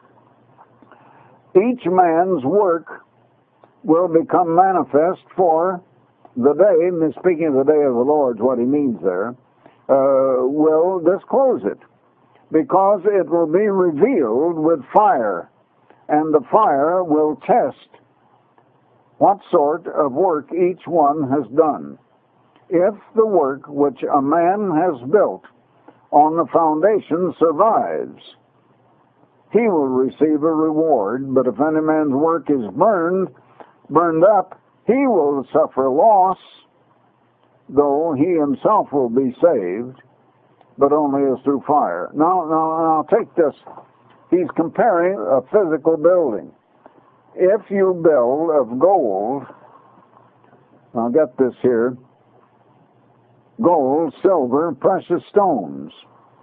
Each man's work will become manifest, for the day, speaking of the day of the Lord, what he means there, uh, will disclose it, because it will be revealed with fire, and the fire will test what sort of work each one has done. If the work which a man has built on the foundation survives, he will receive a reward. But if any man's work is burned, burned up, he will suffer loss, though he himself will be saved, but only as through fire. Now, now, now take this. He's comparing a physical building. If you build of gold, I'll get this here, gold, silver, precious stones,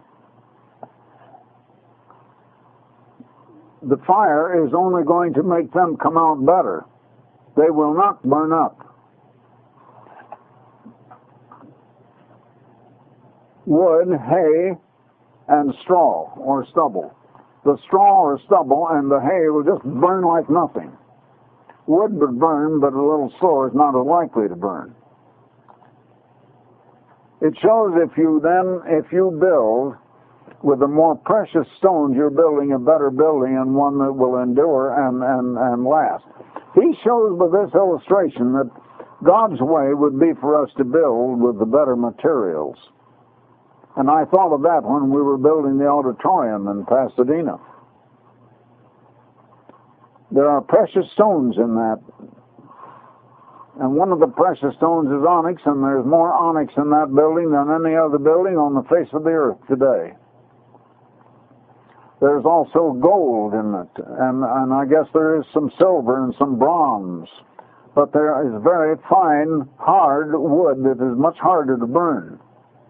the fire is only going to make them come out better. They will not burn up. Wood, hay, and straw or stubble. The straw or stubble and the hay will just burn like nothing. Wood would burn, but a little slower, is not as likely to burn. It shows if you then, if you build with the more precious stones, you're building a better building and one that will endure and, and, and last. He shows with this illustration that God's way would be for us to build with the better materials. And I thought of that when we were building the auditorium in Pasadena. There are precious stones in that. And one of the precious stones is onyx, and there's more onyx in that building than any other building on the face of the earth today. There's also gold in it, and, and I guess there is some silver and some bronze. But there is very fine, hard wood that is much harder to burn.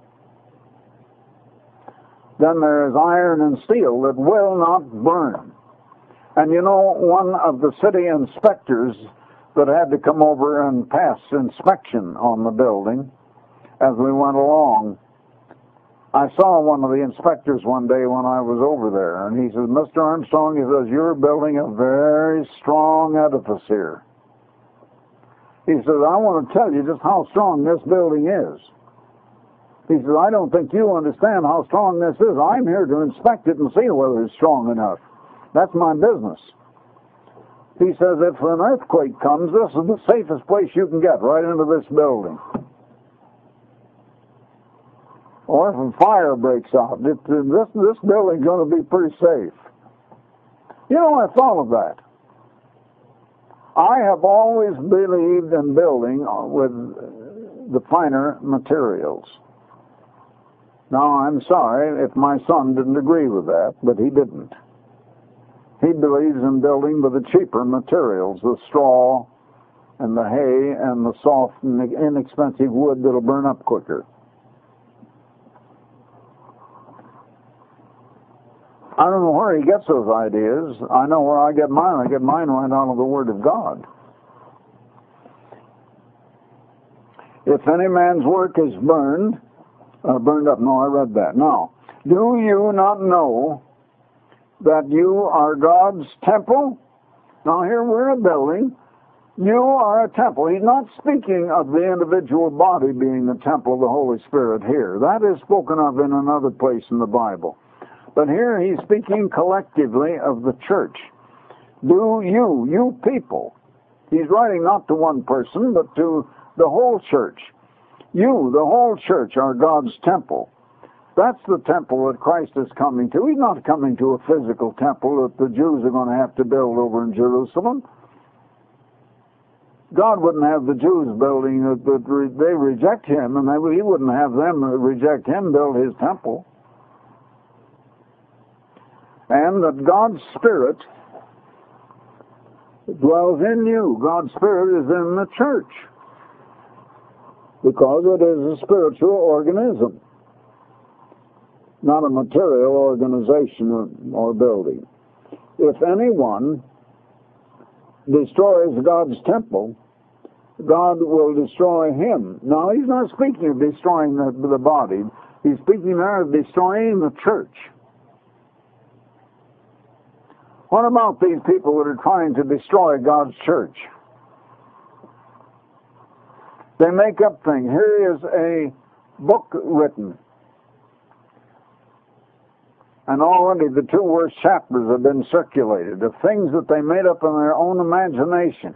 Then there is iron and steel that will not burn. And you know, one of the city inspectors that had to come over and pass inspection on the building as we went along, I saw one of the inspectors one day when I was over there, and he says, Mister Armstrong, he says, you're building a very strong edifice here. He says, I want to tell you just how strong this building is. He says, I don't think you understand how strong this is. I'm here to inspect it and see whether it's strong enough. That's my business. He says, if an earthquake comes, this is the safest place you can get, right into this building. Or if a fire breaks out, it, this, this building's going to be pretty safe. You know, I thought of that. I have always believed in building with the finer materials. Now, I'm sorry if my son didn't agree with that, but he didn't. He believes in building with the cheaper materials, the straw and the hay and the soft and inexpensive wood that'll burn up quicker. I don't know where he gets those ideas. I know where I get mine. I get mine right out of the Word of God. If any man's work is burned, uh, burned up, no, I read that. Now, do you not know that you are God's temple? Now here we're a building. You are a temple. He's not speaking of the individual body being the temple of the Holy Spirit here. That is spoken of in another place in the Bible. But here he's speaking collectively of the church. Do you, you people, he's writing not to one person, but to the whole church. You, the whole church, are God's temple. That's the temple that Christ is coming to. He's not coming to a physical temple that the Jews are going to have to build over in Jerusalem. God wouldn't have the Jews building that, that re, they reject him, and they, he wouldn't have them reject him build his temple. And that God's Spirit dwells in you. God's Spirit is in the church because it is a spiritual organism, not a material organization or, or building. If anyone destroys God's temple, God will destroy him. Now, he's not speaking of destroying the, the body. He's speaking there of destroying the church. What about these people that are trying to destroy God's church? They make up things. Here is a book written. And already the two worst chapters have been circulated of things that they made up in their own imagination.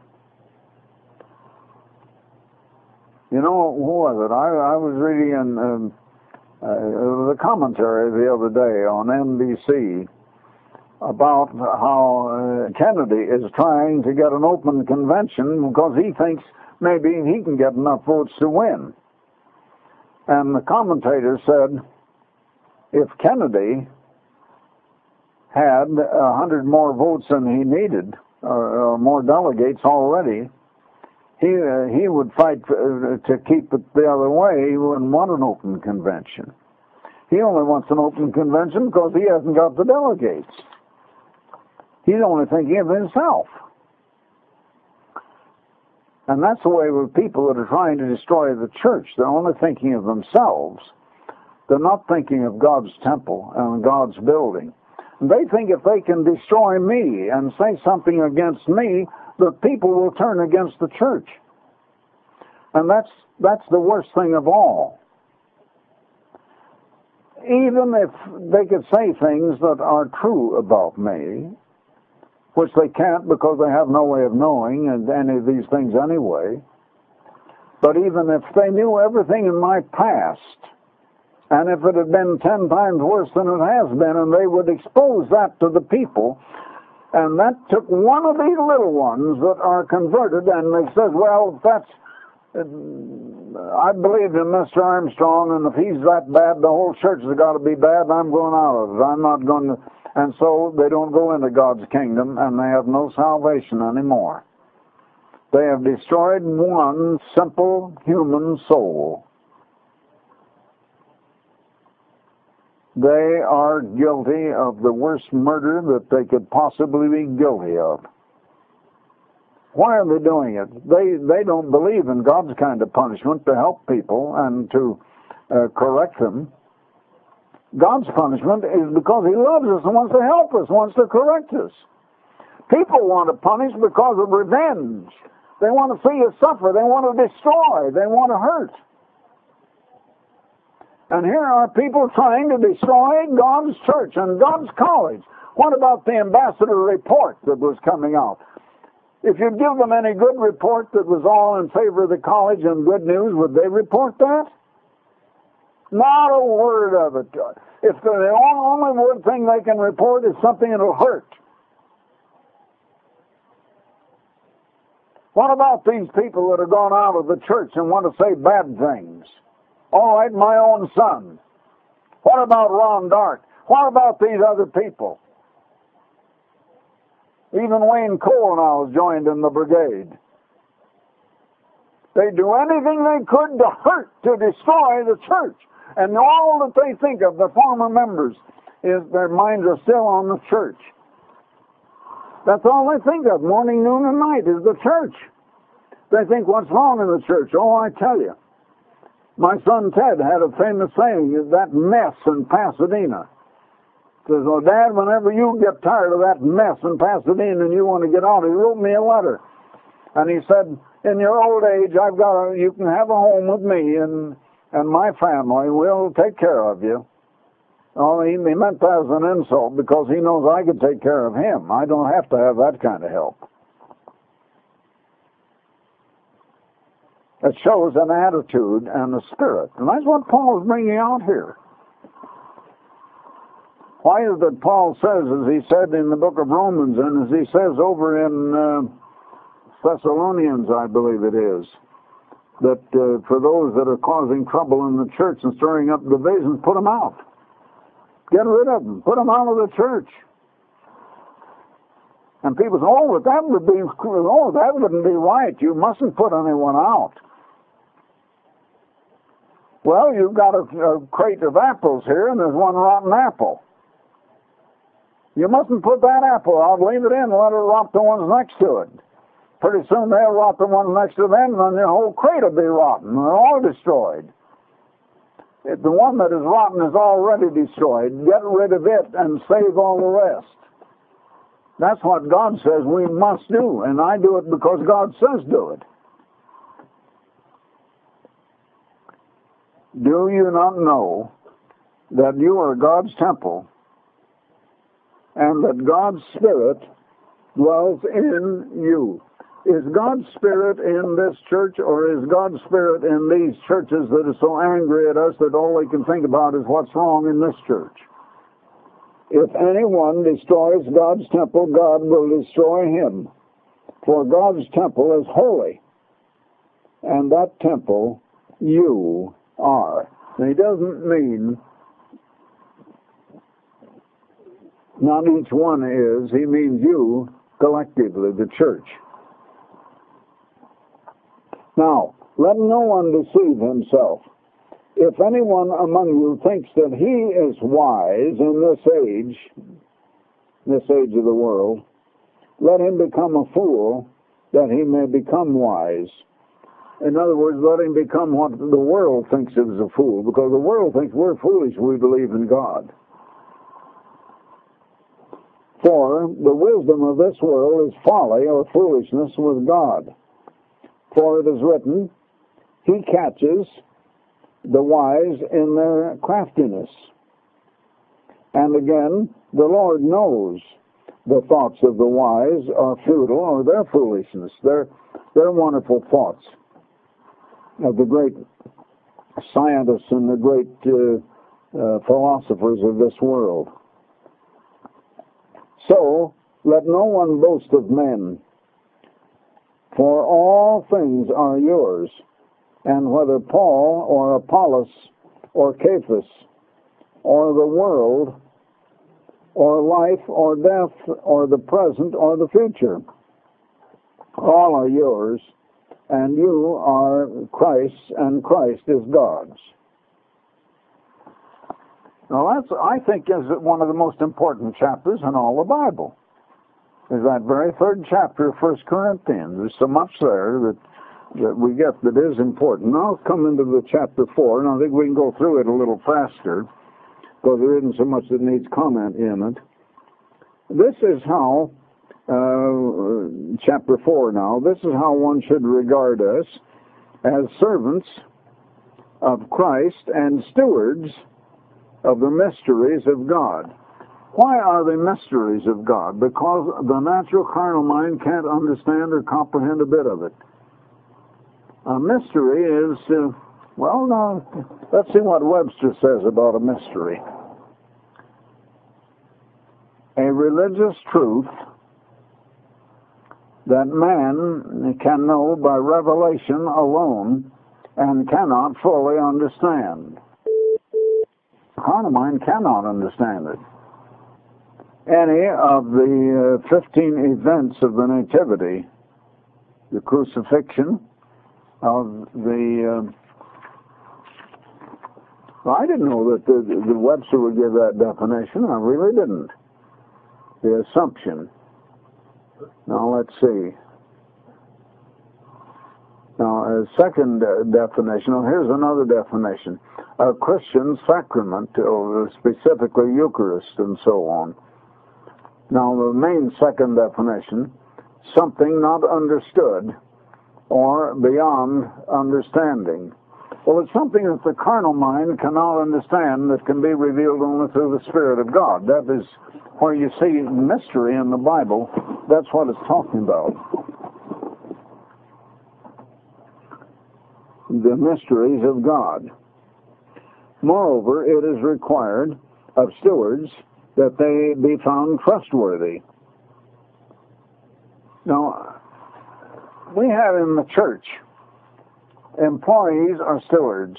You know, who was it? I, I was reading in, um, uh, the commentary the other day on N B C about how uh, Kennedy is trying to get an open convention because he thinks maybe he can get enough votes to win. And the commentator said, if Kennedy had a hundred more votes than he needed, or, or more delegates already, he uh, he would fight for, uh, to keep it the other way. He wouldn't want an open convention. He only wants an open convention because he hasn't got the delegates. He's only thinking of himself. And that's the way with people that are trying to destroy the church. They're only thinking of themselves. They're not thinking of God's temple and God's building. And they think if they can destroy me and say something against me, the people will turn against the church. And that's that's the worst thing of all. even if they could say things that are true about me, which they can't because they have no way of knowing any of these things anyway, but even if they knew everything in my past, and if it had been ten times worse than it has been, and they would expose that to the people, and that took one of these little ones that are converted, and they said, well, that's, uh, I believe in Mister Armstrong, and if he's that bad, the whole church has got to be bad, and I'm going out of it. I'm not going to, and so they don't go into God's kingdom, and they have no salvation anymore. They have destroyed one simple human soul. They are guilty of the worst murder that they could possibly be guilty of. Why are they doing it? They they don't believe in God's kind of punishment to help people and to uh, correct them. God's punishment is because He loves us and wants to help us, wants to correct us. People want to punish because of revenge. They want to see us suffer. They want to destroy. They want to hurt. And here are people trying to destroy God's church and God's college. What about the ambassador report that was coming out? If you'd give them any good report that was all in favor of the college and good news, would they report that? Not a word of it. If the only one thing they can report is something that'll hurt. What about these people that have gone out of the church and want to say bad things? All right, my own son. What about Ron Dart? What about these other people? Even Wayne Cole now has joined in the brigade. They do anything they could to hurt, to destroy the church. And all that they think of, the former members, is their minds are still on the church. That's all they think of, morning, noon, and night, is the church. They think, what's wrong in the church? Oh, I tell you. My son Ted had a famous saying, that mess in Pasadena. He says, well, Dad, whenever you get tired of that mess in Pasadena and you want to get out, he wrote me a letter. And he said, in your old age, I've got a, you can have a home with me and, and my family. We'll take care of you. Oh, he, he meant that as an insult because he knows I could take care of him. I don't have to have that kind of help. It shows an attitude and a spirit. And that's what Paul is bringing out here. Why is it Paul says, as he said in the book of Romans, and as he says over in uh, Thessalonians, I believe it is, that uh, for those that are causing trouble in the church and stirring up divisions, put them out. Get rid of them. Put them out of the church. And people say, oh, but that would be, oh, that wouldn't be right. You mustn't put anyone out. Well, you've got a, a crate of apples here, and there's one rotten apple. You mustn't put that apple out. Leave it in and let it rot the ones next to it. Pretty soon they'll rot the ones next to them, and then the whole crate will be rotten. They're all destroyed. If the one that is rotten is already destroyed, get rid of it and save all the rest. That's what God says we must do, and I do it because God says do it. Do you not know that you are God's temple and that God's Spirit dwells in you? Is God's Spirit in this church, or is God's Spirit in these churches that are so angry at us that all they can think about is what's wrong in this church? If anyone destroys God's temple, God will destroy him. For God's temple is holy, and that temple you are. And he doesn't mean not each one is. He means you collectively, the church. Now, let no one deceive himself. If anyone among you thinks that he is wise in this age, this age of the world, let him become a fool, that he may become wise. In other words, let him become what the world thinks is a fool, because the world thinks we're foolish, we believe in God. For the wisdom of this world is folly or foolishness with God. For it is written, he catches the wise in their craftiness. And again, the Lord knows the thoughts of the wise are futile, or their foolishness. They're, they're wonderful thoughts of the great scientists and the great uh, uh, philosophers of this world. So, let no one boast of men, for all things are yours, and whether Paul or Apollos or Cephas or the world or life or death or the present or the future, all are yours, and you are Christ's, and Christ is God's. Now that's, I think, is one of the most important chapters in all the Bible. Is that very third chapter of First Corinthians. There's so much there that, that we get that is important. Now I'll come into the chapter four, and I think we can go through it a little faster, because there isn't so much that needs comment in it. This is how, uh, chapter four now, this is how one should regard us as servants of Christ and stewards of the mysteries of God. Why are they mysteries of God? Because the natural carnal mind can't understand or comprehend a bit of it. A mystery is, uh, well, now, let's see what Webster says about a mystery. A religious truth that man can know by revelation alone and cannot fully understand. The carnal mind cannot understand it. Any of the uh, fifteen events of the Nativity, the crucifixion of the... Uh, well, I didn't know that the, the Webster would give that definition. I really didn't. The Assumption. Now, let's see. Now, a second uh, definition, well, here's another definition. A Christian sacrament, or specifically Eucharist and so on. Now, the main second definition, something not understood or beyond understanding. Well, it's something that the carnal mind cannot understand that can be revealed only through the Spirit of God. That is where you see mystery in the Bible. That's what it's talking about. The mysteries of God. Moreover, it is required of stewards that they be found trustworthy. Now, we have in the church, employees are stewards.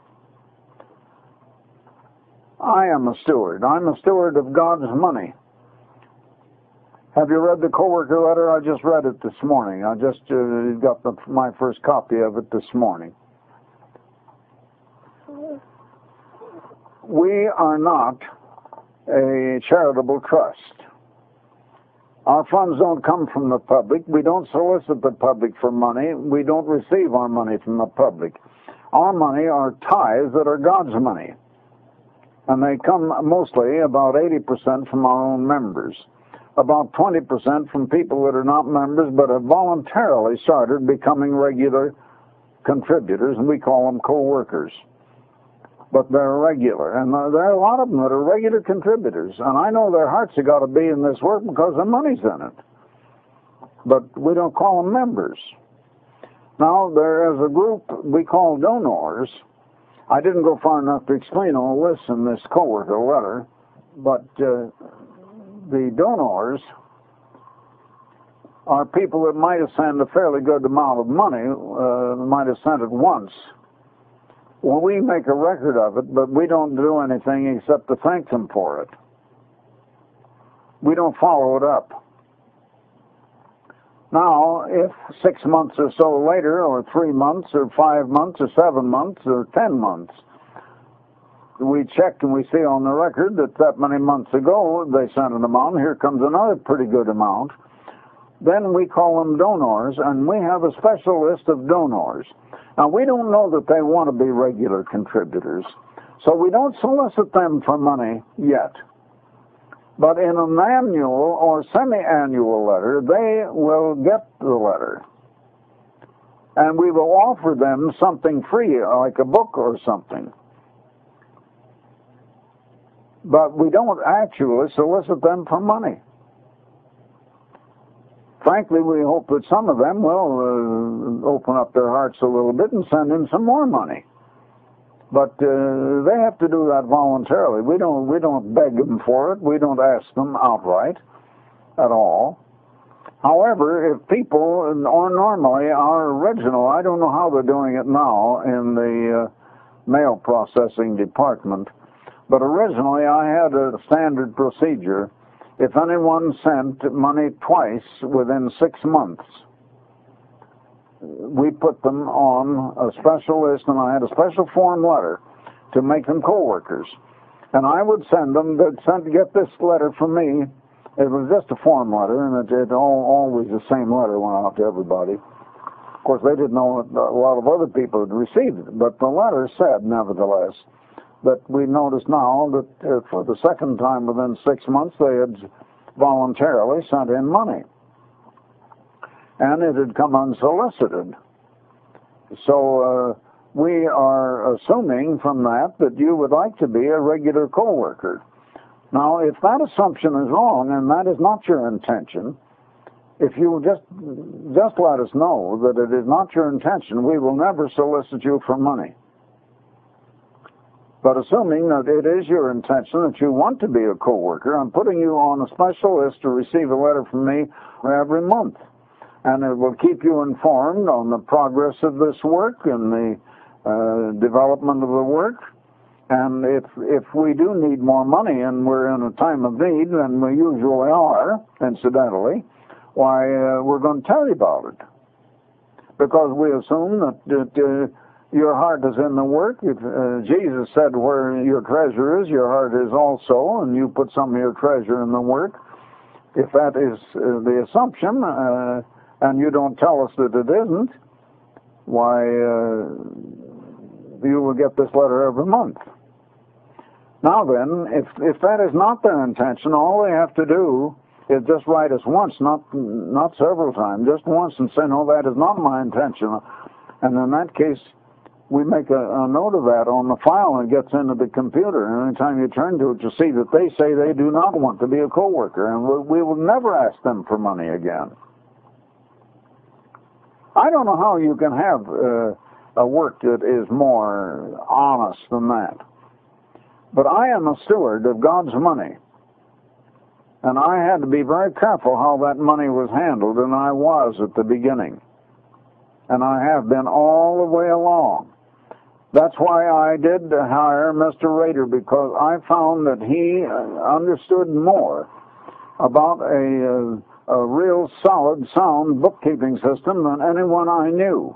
I am a steward. I'm a steward of God's money. Have you read the co-worker letter? I just read it this morning. I just uh, got the, my first copy of it this morning. We are not a charitable trust. Our funds don't come from the public. We don't solicit the public for money. We don't receive our money from the public. Our money are tithes that are God's money. And they come mostly, about eighty percent, from our own members. About twenty percent from people that are not members but have voluntarily started becoming regular contributors, and we call them co-workers. But they're regular, and there are a lot of them that are regular contributors, and I know their hearts have got to be in this work because the money's in it. But we don't call them members. Now, there is a group we call donors. I didn't go far enough to explain all this in this co-worker letter, but uh, the donors are people that might have sent a fairly good amount of money, uh, might have sent it once. Well, we make a record of it, but we don't do anything except to thank them for it. We don't follow it up. Now, if six months or so later, or three months, or five months, or seven months, or ten months, we check and we see on the record that that many months ago they sent an amount, here comes another pretty good amount, then we call them donors, and we have a special list of donors. Now, we don't know that they want to be regular contributors, so we don't solicit them for money yet. But in an annual or semi-annual letter, they will get the letter. And we will offer them something free, like a book or something. but we don't actually solicit them for money. Frankly, we hope that some of them will uh, open up their hearts a little bit and send in some more money. But uh, they have to do that voluntarily. We don't, we don't beg them for it. We don't ask them outright at all. However, if people, or normally our original, I don't know how they're doing it now in the uh, mail processing department, but originally I had a standard procedure. If anyone sent money twice within six months, we put them on a special list, and I had a special form letter to make them co-workers. And I would send them, they'd send, get this letter from me. It was just a form letter, and it, it all, always the same letter went out to everybody. Of course, they didn't know that a lot of other people had received it, but the letter said, nevertheless, that we noticed now that uh, for the second time within six months, they had voluntarily sent in money. And it had come unsolicited. So uh, we are assuming from that that you would like to be a regular co-worker. Now, if that assumption is wrong, and that is not your intention, if you just just let us know that it is not your intention, we will never solicit you for money. But assuming that it is your intention that you want to be a co-worker, I'm putting you on a special list to receive a letter from me every month. And it will keep you informed on the progress of this work and the uh, development of the work. And if if we do need more money and we're in a time of need, and we usually are, incidentally, why, uh, we're going to tell you about it. Because we assume that, that uh, your heart is in the work. If, uh, Jesus said, where your treasure is, your heart is also, and you put some of your treasure in the work. If that is uh, the assumption, uh, and you don't tell us that it isn't, why, uh, you will get this letter every month. Now then, if if that is not their intention, all they have to do is just write us once, not not several times, just once, and say, no, that is not my intention. And in that case, we make a, a note of that on the file, and it gets into the computer. And anytime you turn to it, you see that they say they do not want to be a co-worker, and we, we will never ask them for money again. I don't know how you can have uh, a work that is more honest than that. But I am a steward of God's money. And I had to be very careful how that money was handled, and I was at the beginning. And I have been all the way along. That's why I did hire Mister Rader, because I found that he understood more about a, a, a real solid, sound bookkeeping system than anyone I knew.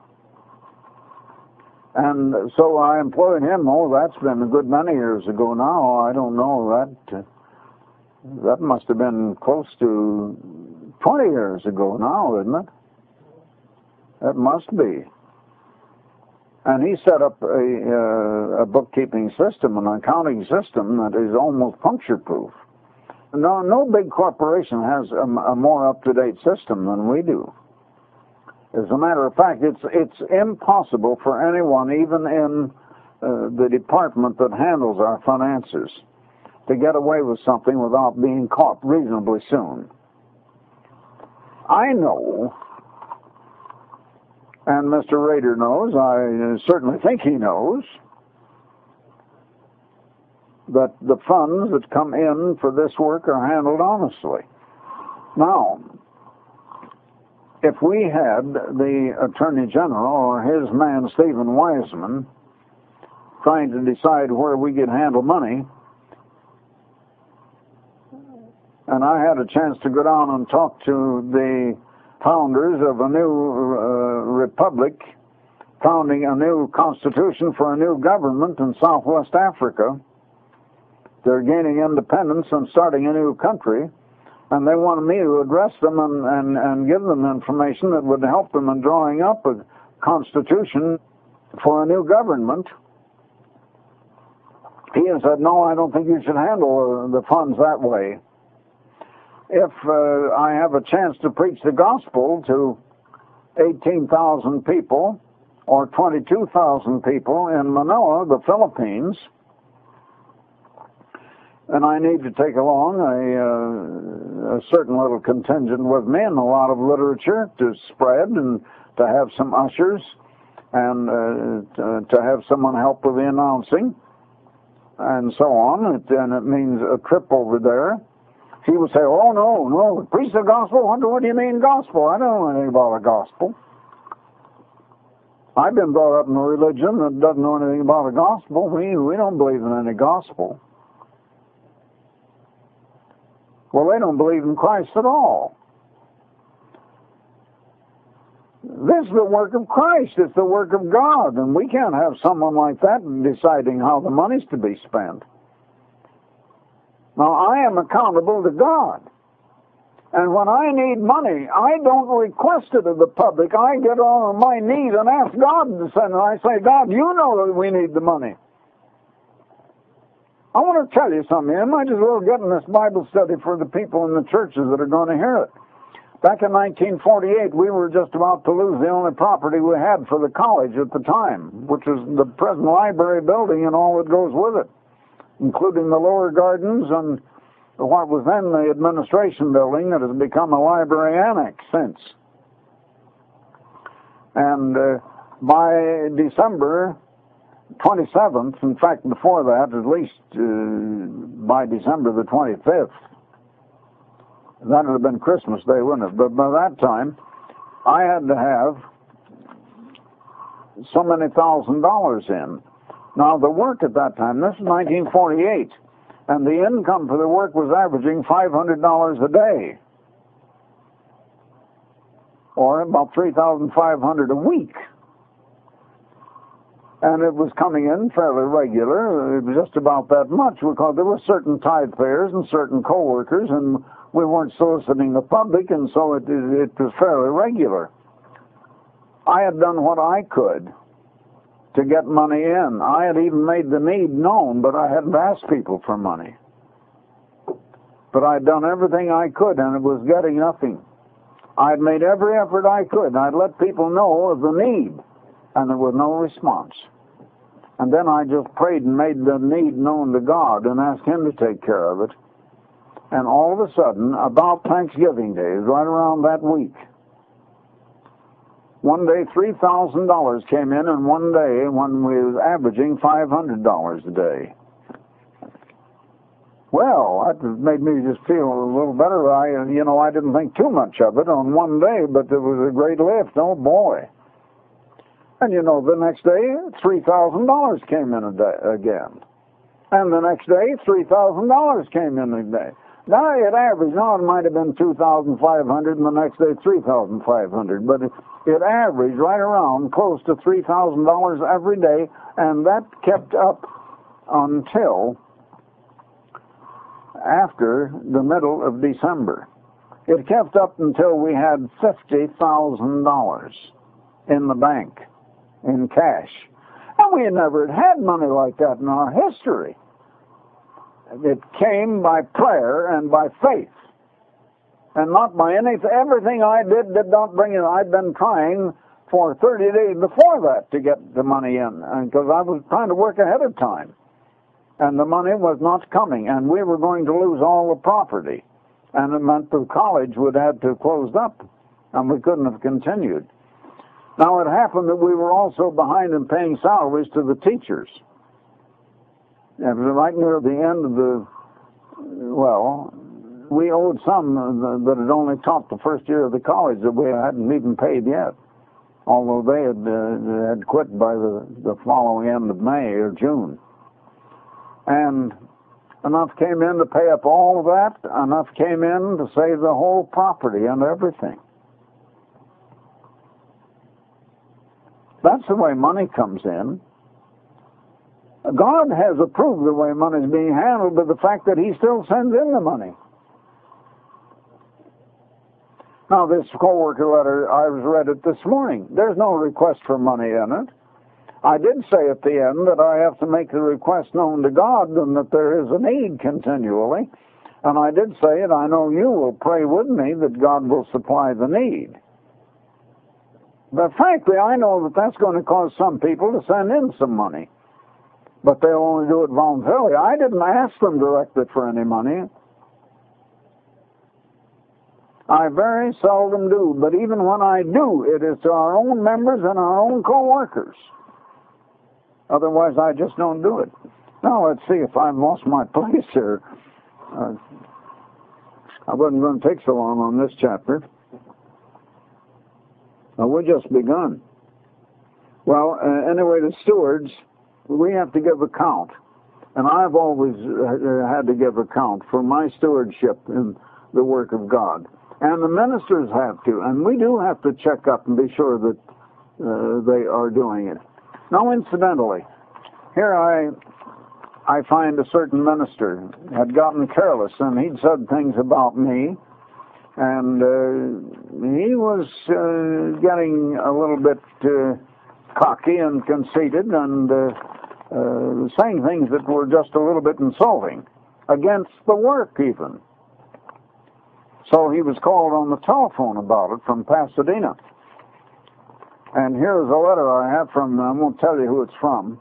And so I employed him. Oh, that's been a good many years ago now. I don't know. That uh, that must have been close to twenty years ago now, isn't it? That must be. And he set up a, uh, a bookkeeping system, an accounting system that is almost puncture-proof. No, no big corporation has a, a more up-to-date system than we do. As a matter of fact, it's it's impossible for anyone, even in uh, the department that handles our finances, to get away with something without being caught reasonably soon. I know, and Mister Rader knows, I certainly think he knows, that the funds that come in for this work are handled honestly. Now, if we had the Attorney General or his man, Stephen Wiseman, trying to decide where we could handle money, and I had a chance to go down and talk to the founders of a new uh, republic, founding a new constitution for a new government in Southwest Africa. They're gaining independence and starting a new country. And they wanted me to address them and, and, and give them information that would help them in drawing up a constitution for a new government. He had said, no, I don't think you should handle the funds that way. If uh, I have a chance to preach the gospel to eighteen thousand people or twenty-two thousand people in Manila, the Philippines, and I need to take along a, uh, a certain little contingent with me and a lot of literature to spread and to have some ushers and uh, to, to have someone help with the announcing and so on. It, and it means a trip over there. He would say, oh, no, no, preach the gospel? What, what do you mean gospel? I don't know anything about the gospel. I've been brought up in a religion that doesn't know anything about the gospel. We, we don't believe in any gospel. Well, they don't believe in Christ at all. This is the work of Christ. It's the work of God. And we can't have someone like that deciding how the money's to be spent. Now, I am accountable to God. And when I need money, I don't request it of the public. I get on my knees and ask God to send it. I say, God, you know that we need the money. I want to tell you something. I might as well get in this Bible study for the people in the churches that are going to hear it. Back in nineteen forty-eight, we were just about to lose the only property we had for the college at the time, which was the present library building and all that goes with it, including the lower gardens and what was then the administration building that has become a library annex since. And uh, by December twenty-seventh, in fact, before that, at least uh, by December the twenty-fifth, that would have been Christmas Day, wouldn't it? But by that time, I had to have so many thousand dollars in. Now, the work at that time, this is nineteen forty-eight, and the income for the work was averaging five hundred dollars a day, or about three thousand five hundred dollars a week. And it was coming in fairly regular. It was just about that much because there were certain tithe payers and certain co-workers, and we weren't soliciting the public, and so it, it was fairly regular. I had done what I could to get money in. I had even made the need known, but I hadn't asked people for money. But I had done everything I could, and it was getting nothing. I had made every effort I could, and I'd let people know of the need, and there was no response. And then I just prayed and made the need known to God and asked Him to take care of it. And all of a sudden, about Thanksgiving Day, right around that week, one day three thousand dollars came in, and one day when we was averaging five hundred dollars a day. Well, that made me just feel a little better. I, you know, I didn't think too much of it on one day, but it was a great lift. Oh, boy. And, you know, the next day, three thousand dollars came in a day again. And the next day, three thousand dollars came in a day. Now, it averaged, now it might have been two thousand five hundred dollars, and the next day, three thousand five hundred dollars. But it, it averaged right around close to three thousand dollars every day, and that kept up until after the middle of December. It kept up until we had fifty thousand dollars in the bank, in cash. And we had never had money like that in our history. It came by prayer and by faith, and not by anything. Everything I did did not bring it. I'd been trying for thirty days before that to get the money in, because I was trying to work ahead of time. And the money was not coming, and we were going to lose all the property. And it meant the college would have to close up, and we couldn't have continued. Now, it happened that we were also behind in paying salaries to the teachers. And right near the end of the, well, we owed some that had only taught the first year of the college that we hadn't even paid yet, although they had, uh, had quit by the, the following end of May or June. And enough came in to pay up all of that, enough came in to save the whole property and everything. That's the way money comes in. God has approved the way money is being handled, but the fact that He still sends in the money. Now, this co-worker letter, I read it this morning. There's no request for money in it. I did say at the end that I have to make the request known to God and that there is a need continually. And I did say it, I know you will pray with me that God will supply the need. But frankly, I know that that's going to cause some people to send in some money. but they'll only do it voluntarily. I didn't ask them directly for any money. I very seldom do, but even when I do, it is to our own members and our own co-workers. Otherwise, I just don't do it. Now, let's see if I've lost my place here. Uh, I wasn't going to take so long on this chapter. Uh, we've just begun. Well, uh, anyway, the stewards, we have to give account. And I've always uh, had to give account for my stewardship in the work of God. And the ministers have to. And we do have to check up and be sure that uh, they are doing it. Now, incidentally, here I I find a certain minister had gotten careless, and he'd said things about me, and uh, he was uh, getting a little bit uh, cocky and conceited, and uh, uh, saying things that were just a little bit insulting, against the work even. So he was called on the telephone about it from Pasadena. And here's a letter I have from, I won't tell you who it's from.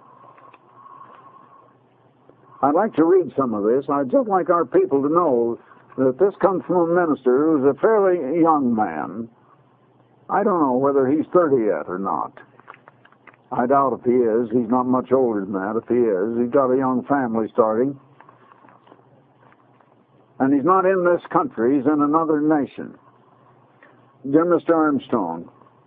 I'd like to read some of this. I'd just like our people to know that this comes from a minister who's a fairly young man. I don't know whether he's thirty yet or not. I doubt if he is. He's not much older than that if he is. He's got a young family starting. And he's not in this country. He's in another nation. Dear Mister Armstrong,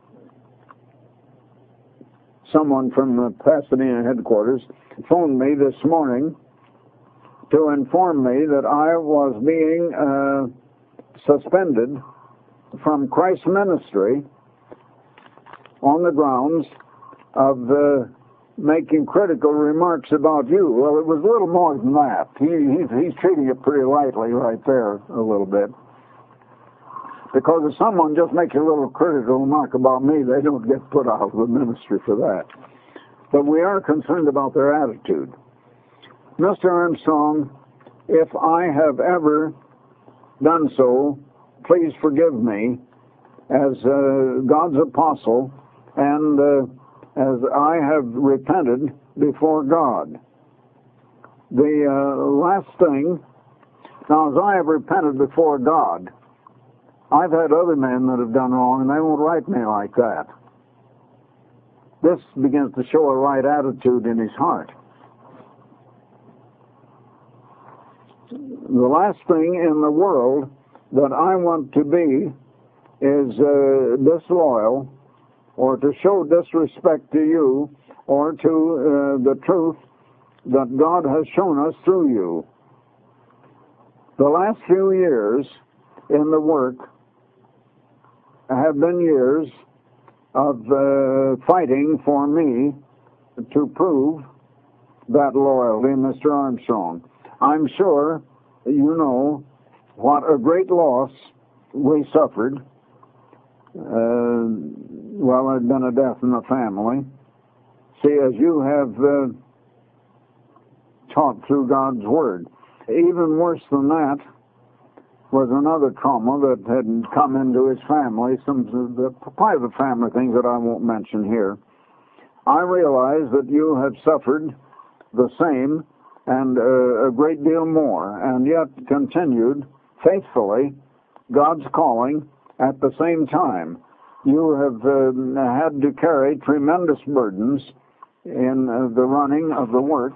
someone from the Pasadena headquarters phoned me this morning to inform me that I was being uh, suspended from Christ's ministry on the grounds of uh, making critical remarks about you. Well, it was a little more than that. He, he's, he's treating it pretty lightly right there a little bit. Because if someone just makes a little critical remark about me, they don't get put out of the ministry for that. But we are concerned about their attitude. Mister Armstrong, if I have ever done so, please forgive me as uh, God's apostle and uh, as I have repented before God. The uh, last thing, now as I have repented before God, I've had other men that have done wrong, and they won't write me like that. This begins to show a right attitude in his heart. The last thing in the world that I want to be is uh, disloyal or to show disrespect to you or to uh, the truth that God has shown us through you. The last few years in the work have been years of uh, fighting for me to prove that loyalty, Mister Armstrong. I'm sure you know what a great loss we suffered. Uh, well, there'd been a death in the family. See, as you have uh, taught through God's Word. Even worse than that was another trauma that had come into his family, some of the private family things that I won't mention here. I realize that you have suffered the same and uh, a great deal more, and yet continued faithfully God's calling at the same time. You have uh, had to carry tremendous burdens in uh, the running of the work.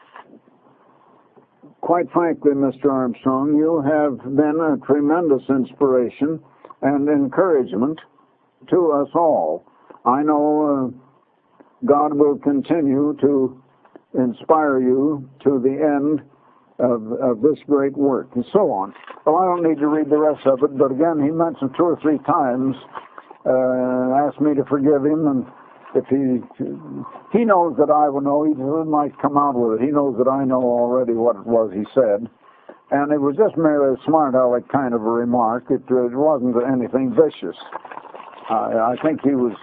Quite frankly, Mister Armstrong, you have been a tremendous inspiration and encouragement to us all. I know uh, God will continue to inspire you to the end of, of this great work, and so on. Well, I don't need to read the rest of it, but again, he mentioned two or three times, uh, asked me to forgive him, and if he he knows that I will know, he might come out with it. He knows that I know already what it was he said, and it was just merely a smart aleck kind of a remark. It, it wasn't anything vicious. I, I think he was,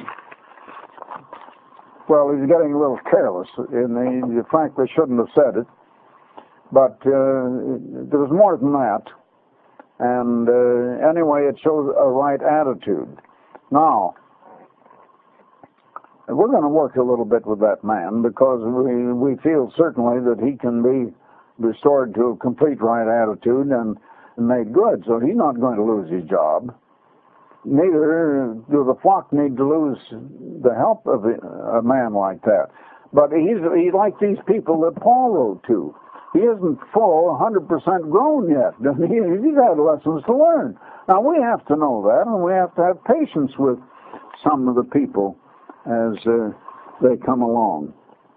well, he was getting a little careless, and he frankly shouldn't have said it. But uh, there was more than that. And uh, anyway, it shows a right attitude. Now, we're going to work a little bit with that man because we, we feel certainly that he can be restored to a complete right attitude and made good. So he's not going to lose his job. Neither do the flock need to lose the help of a man like that. But he's, he's like these people that Paul wrote to. He isn't full, one hundred percent grown yet. He, he's had lessons to learn. Now, we have to know that, and we have to have patience with some of the people as uh, they come along.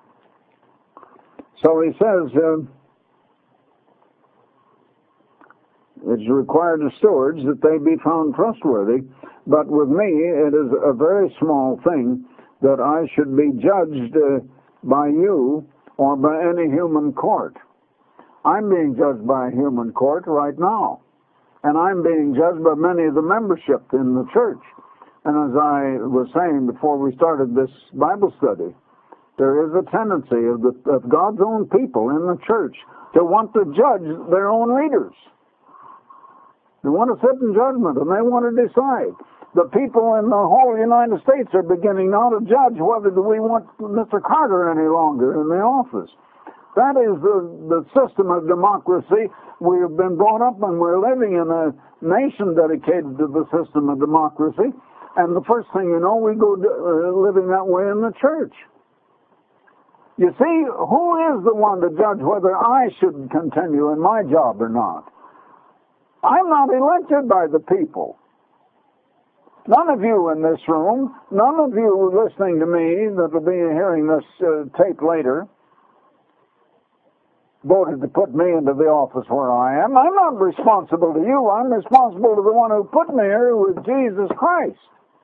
So he says, uh, it's required of stewards that they be found trustworthy, but with me it is a very small thing that I should be judged uh, by you or by any human court. I'm being judged by a human court right now, and I'm being judged by many of the membership in the church. And as I was saying before we started this Bible study, there is a tendency of, the, of God's own people in the church to want to judge their own readers. They want to sit in judgment, and they want to decide. The people in the whole United States are beginning now to judge whether we want Mister Carter any longer in the office. That is the, the system of democracy. We have been brought up and we're living in a nation dedicated to the system of democracy. And the first thing you know, we go uh, living that way in the church. You see, who is the one to judge whether I should continue in my job or not? I'm not elected by the people. None of you in this room, none of you listening to me that will be hearing this uh, tape later, voted to put me into the office where I am. I'm not responsible to you. I'm responsible to the one who put me here, with Jesus Christ.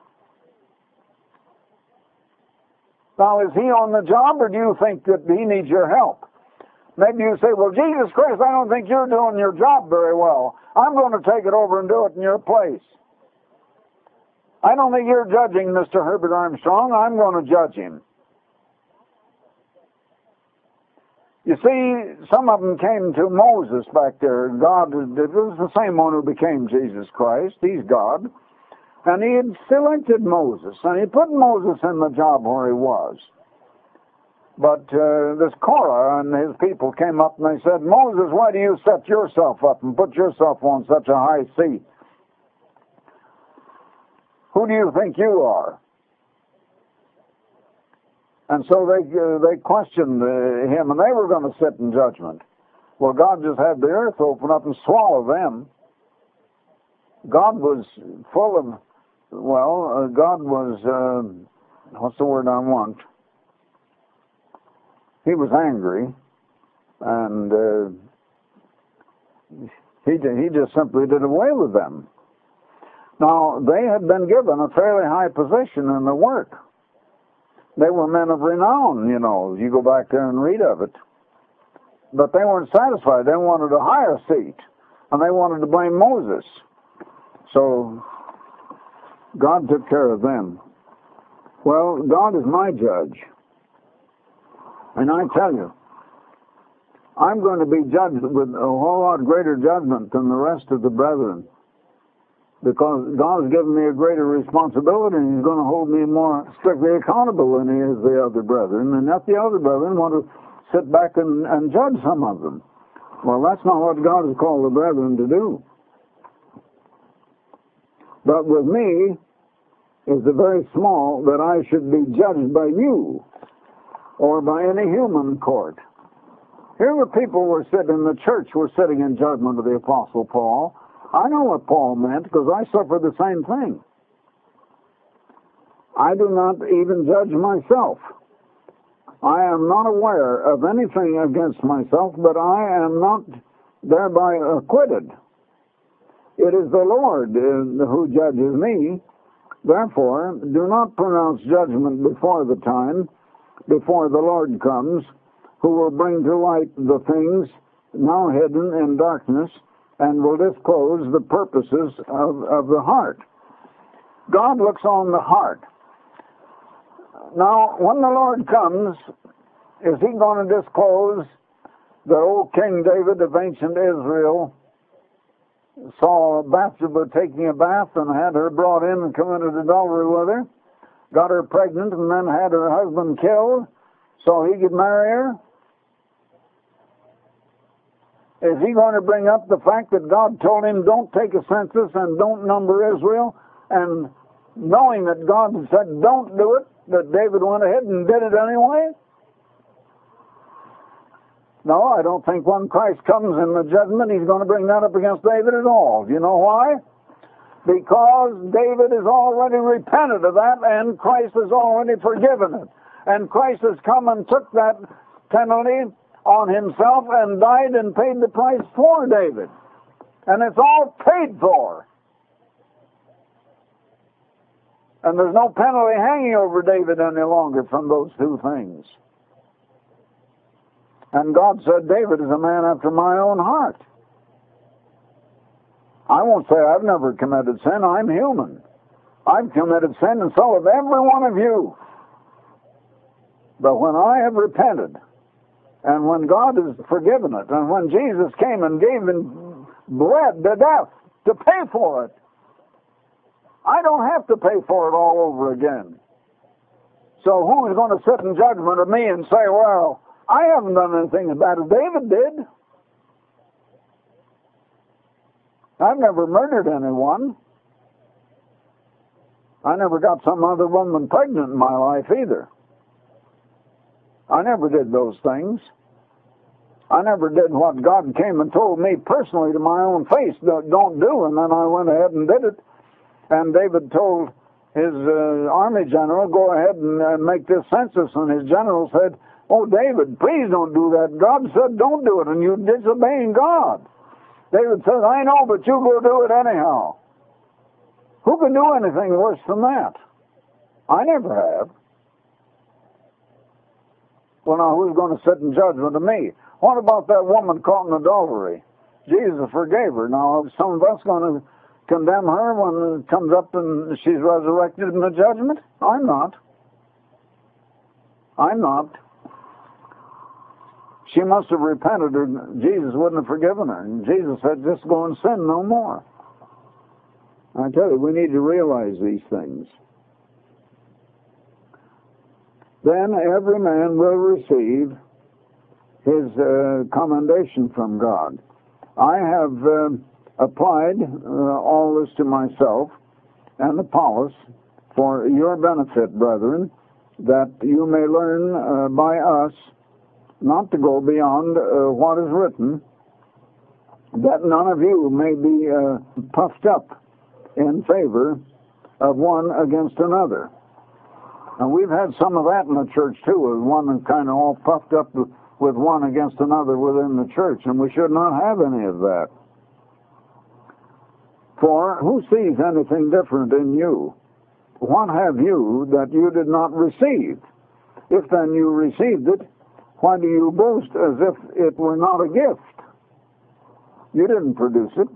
Now, is he on the job, or do you think that he needs your help? Maybe you say, well, Jesus Christ, I don't think you're doing your job very well. I'm going to take it over and do it in your place. I don't think you're judging Mister Herbert Armstrong. I'm going to judge him. You see, some of them came to Moses back there. God, it was the same one who became Jesus Christ. He's God. And he had selected Moses, and he put Moses in the job where he was. But uh, this Korah and his people came up and they said, Moses, why do you set yourself up and put yourself on such a high seat? Who do you think you are? And so they uh, they questioned uh, him, and they were going to sit in judgment. Well, God just had the earth open up and swallow them. God was full of, well, uh, God was, uh, what's the word I want? He was angry, and uh, he, he just simply did away with them. Now, they had been given a fairly high position in the work. They were men of renown, you know. You go back there and read of it. But they weren't satisfied. They wanted a higher seat, and they wanted to blame Moses. So God took care of them. Well, God is my judge. And I tell you, I'm going to be judged with a whole lot greater judgment than the rest of the brethren, because God has given me a greater responsibility, and he's going to hold me more strictly accountable than he is the other brethren. And not the other brethren want to sit back and, and judge some of them. Well, that's not what God has called the brethren to do. But with me is the very small that I should be judged by you or by any human court. Here were people were sitting in the church were sitting in judgment of the Apostle Paul. I know what Paul meant, because I suffered the same thing. I do not even judge myself. I am not aware of anything against myself, but I am not thereby acquitted. It is the Lord uh, who judges me. Therefore, do not pronounce judgment before the time, before the Lord comes, who will bring to light the things now hidden in darkness, and will disclose the purposes of, of the heart. God looks on the heart. Now, when the Lord comes, is he going to disclose that old King David of ancient Israel saw Bathsheba taking a bath and had her brought in and committed adultery with her? got her pregnant and then had her husband killed so he could marry her? Is he going to bring up the fact that God told him don't take a census and don't number Israel, and knowing that God said don't do it, that David went ahead and did it anyway? No, I don't think when Christ comes in the judgment he's going to bring that up against David at all. Do you know why? Because David has already repented of that, and Christ has already forgiven it. And Christ has come and took that penalty on himself and died and paid the price for David. And it's all paid for. And there's no penalty hanging over David any longer from those two things. And God said David is a man after my own heart. I won't say I've never committed sin. I'm human. I've committed sin, and so have every one of you. But when I have repented, and when God has forgiven it, and when Jesus came and gave and bled to death to pay for it, I don't have to pay for it all over again. So who is going to sit in judgment of me and say, well, I haven't done anything as bad as David did. I've never murdered anyone. I never got some other woman pregnant in my life either. I never did those things. I never did what God came and told me personally to my own face, don't do, and then I went ahead and did it. And David told his uh, army general, go ahead and uh, make this census, and his general said, oh, David, please don't do that. God said don't do it, and you're disobeying God. David says, I know, but you go do it anyhow. Who can do anything worse than that? I never have. Well, now, who's going to sit in judgment of me? What about that woman caught in adultery? Jesus forgave her. Now, are some of us going to condemn her when it comes up and she's resurrected in the judgment? I'm not. I'm not. She must have repented, or Jesus wouldn't have forgiven her. And Jesus said, just go and sin no more. I tell you, we need to realize these things. Then every man will receive his uh, commendation from God. I have uh, applied uh, all this to myself and Apollos for your benefit, brethren, that you may learn uh, by us not to go beyond uh, what is written, that none of you may be uh, puffed up in favor of one against another. And we've had some of that in the church too, with one kind of all puffed up with one against another within the church, and we should not have any of that. For who sees anything different in you? What have you that you did not receive? If then you received it, why do you boast as if it were not a gift? You didn't produce it.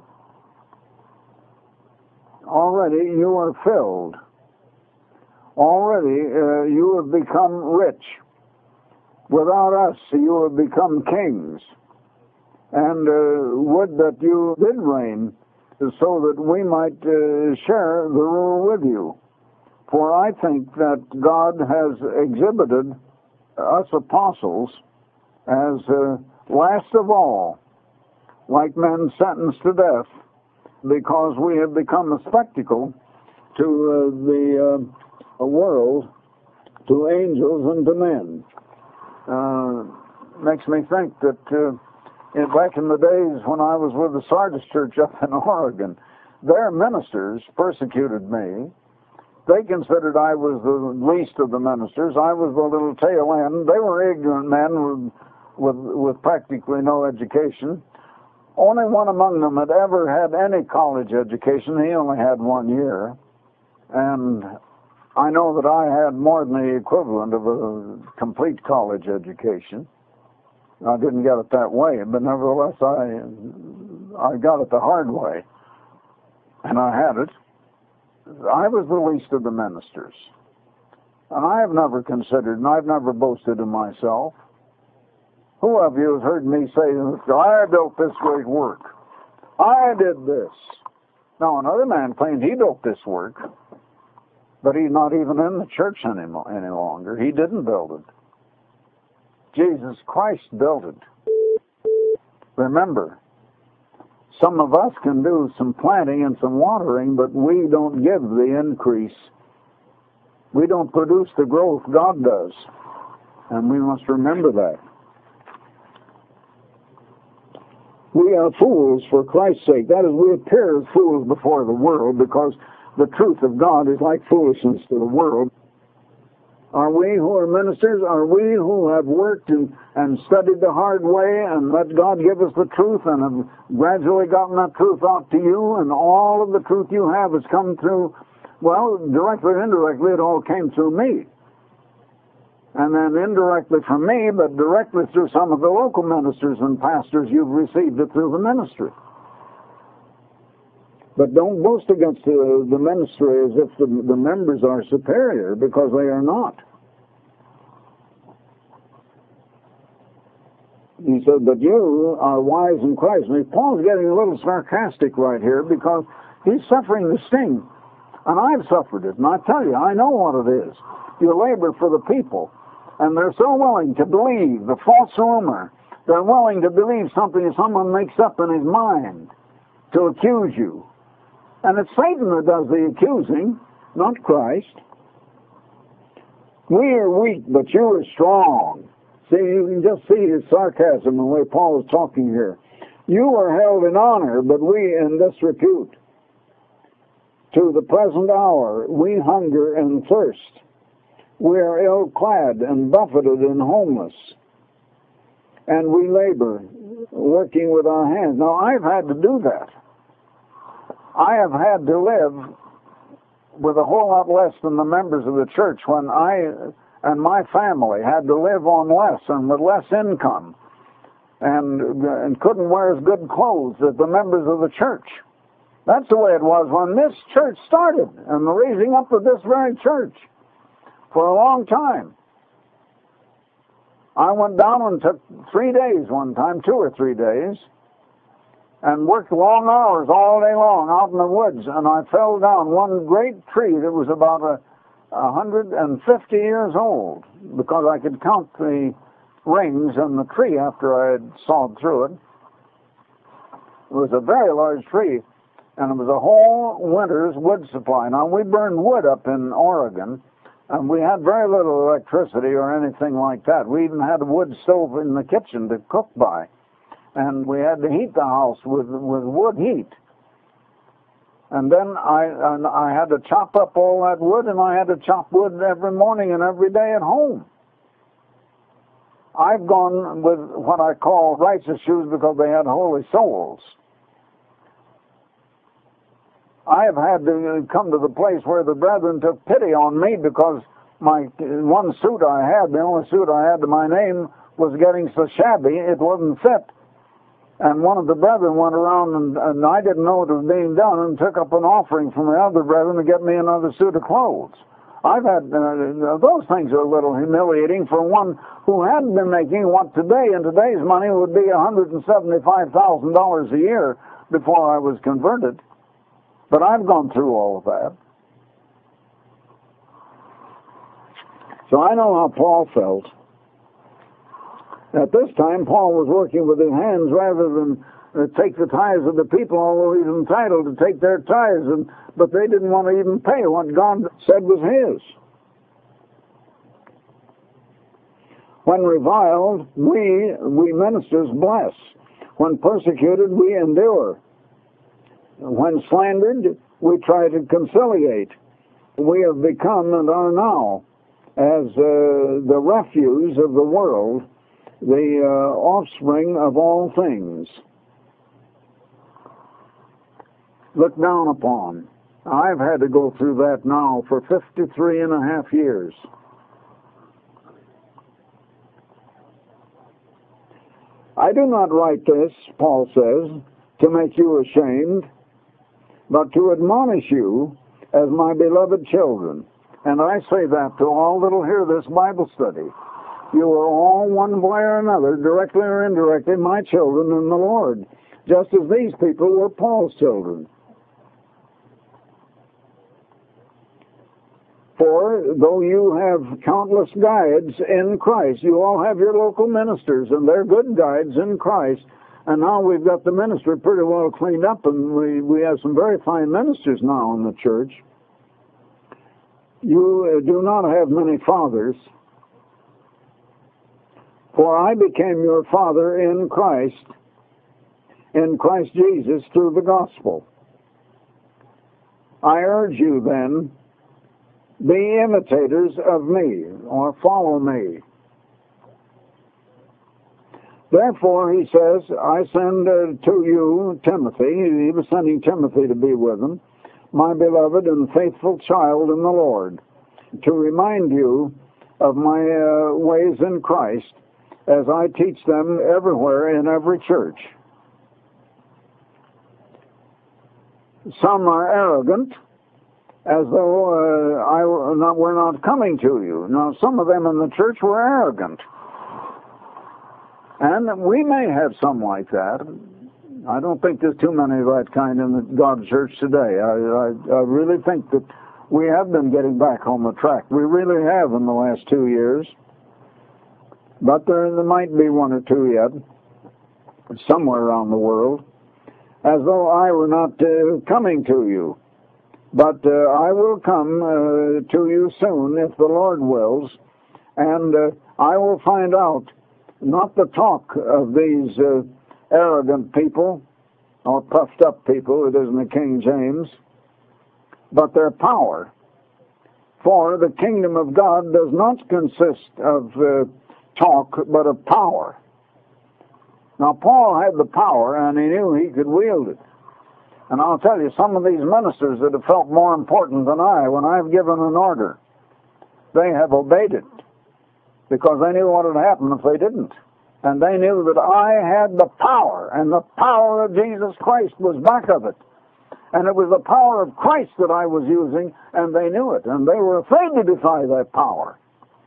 Already you are filled. Already uh, you have become rich. Without us you have become kings. And uh, would that you did reign, so that we might uh, share the rule with you. For I think that God has exhibited us apostles as uh, last of all, like men sentenced to death, because we have become a spectacle to uh, the uh, world, to angels and to men. Uh, makes me think that uh, in, back in the days when I was with the Sardis Church up in Oregon, their ministers persecuted me. They considered I was the least of the ministers. I was the little tail end. They were ignorant men with, with, with practically no education. Only one among them had ever had any college education. He only had one year. And I know that I had more than the equivalent of a complete college education. I didn't get it that way, but nevertheless, I, I got it the hard way. And I had it. I was the least of the ministers. And I have never considered, and I've never boasted of myself. Who of you has heard me say, I built this great work. I did this. Now, another man claimed he built this work. But he's not even in the church anymore, any longer. He didn't build it. Jesus Christ built it. Remember, some of us can do some planting and some watering, but we don't give the increase. We don't produce the growth God does. And we must remember that. We are fools for Christ's sake. That is, we appear as fools before the world because the truth of God is like foolishness to the world. Are we who are ministers, are we who have worked and, and studied the hard way and let God give us the truth and have gradually gotten that truth out to you, and all of the truth you have has come through, well, directly or indirectly, it all came through me. And then indirectly from me, but directly through some of the local ministers and pastors, you've received it through the ministry. But don't boast against the, the ministry as if the, the members are superior, because they are not. He said, but you are wise in Christ. And Paul's getting a little sarcastic right here because he's suffering the sting. And I've suffered it. And I tell you, I know what it is. You labor for the people. And they're so willing to believe the false rumor. They're willing to believe something someone makes up in his mind to accuse you. And it's Satan that does the accusing, not Christ. We are weak, but you are strong. See, you can just see his sarcasm in the way Paul is talking here. You are held in honor, but we in disrepute. To the present hour, we hunger and thirst. We are ill-clad and buffeted and homeless. And we labor, working with our hands. Now, I've had to do that. I have had to live with a whole lot less than the members of the church when I and my family had to live on less and with less income and, and couldn't wear as good clothes as the members of the church. That's the way it was when this church started and the raising up of this very church for a long time. I went down and took three days one time, two or three days, and worked long hours all day long out in the woods, and I fell down one great tree that was about a, a hundred and fifty years old, because I could count the rings in the tree after I had sawed through it. It was a very large tree, and it was a whole winter's wood supply. Now, we burned wood up in Oregon, and we had very little electricity or anything like that. We even had a wood stove in the kitchen to cook by. And we had to heat the house with, with wood heat. And then I, and I had to chop up all that wood, and I had to chop wood every morning and every day at home. I've gone with what I call righteous shoes because they had holy soles. I have had to come to the place where the brethren took pity on me because my one suit I had, the only suit I had to my name, was getting so shabby it wasn't fit. And one of the brethren went around, and, and I didn't know it was being done, and took up an offering from the other brethren to get me another suit of clothes. I've had, uh, those things are a little humiliating for one who had been making what today, in today's money, would be one hundred seventy-five thousand dollars a year before I was converted. But I've gone through all of that. So I know how Paul felt. At this time, Paul was working with his hands rather than uh, take the tithes of the people, although he was entitled to take their tithes, and, but they didn't want to even pay what God said was his. When reviled, we, we ministers bless. When persecuted, we endure. When slandered, we try to conciliate. We have become and are now as uh, the refuse of the world, the uh, offspring of all things, looked down upon. I've had to go through that now for fifty-three and a half years. I do not write this, Paul says, to make you ashamed, but to admonish you as my beloved children. And I say that to all that will hear this Bible study. You are all, one way or another, directly or indirectly, my children in the Lord, just as these people were Paul's children. For though you have countless guides in Christ, you all have your local ministers, and they're good guides in Christ. And now we've got the ministry pretty well cleaned up, and we, we have some very fine ministers now in the church. You do not have many fathers, for I became your father in Christ, in Christ Jesus, through the gospel. I urge you then, be imitators of me, or follow me. Therefore, he says, I send uh, to you Timothy. He was sending Timothy to be with him, my beloved and faithful child in the Lord, to remind you of my uh, ways in Christ, as I teach them everywhere in every church. Some are arrogant, as though uh, I were not, were not coming to you. Now, some of them in the church were arrogant. And we may have some like that. I don't think there's too many of that kind in the God's church today. I, I, I really think that we have been getting back on the track. We really have in the last two years. But there, there might be one or two yet, somewhere around the world, as though I were not uh, coming to you. But uh, I will come uh, to you soon, if the Lord wills, and uh, I will find out not the talk of these uh, arrogant people, or puffed up people, it isn't the King James, but their power. For the kingdom of God does not consist of uh, talk, but of power. Now, Paul had the power, and he knew he could wield it. And I'll tell you, some of these ministers that have felt more important than I, when I've given an order, they have obeyed it, because they knew what would happen if they didn't. And they knew that I had the power, and the power of Jesus Christ was back of it. And it was the power of Christ that I was using, and they knew it, and they were afraid to defy that power.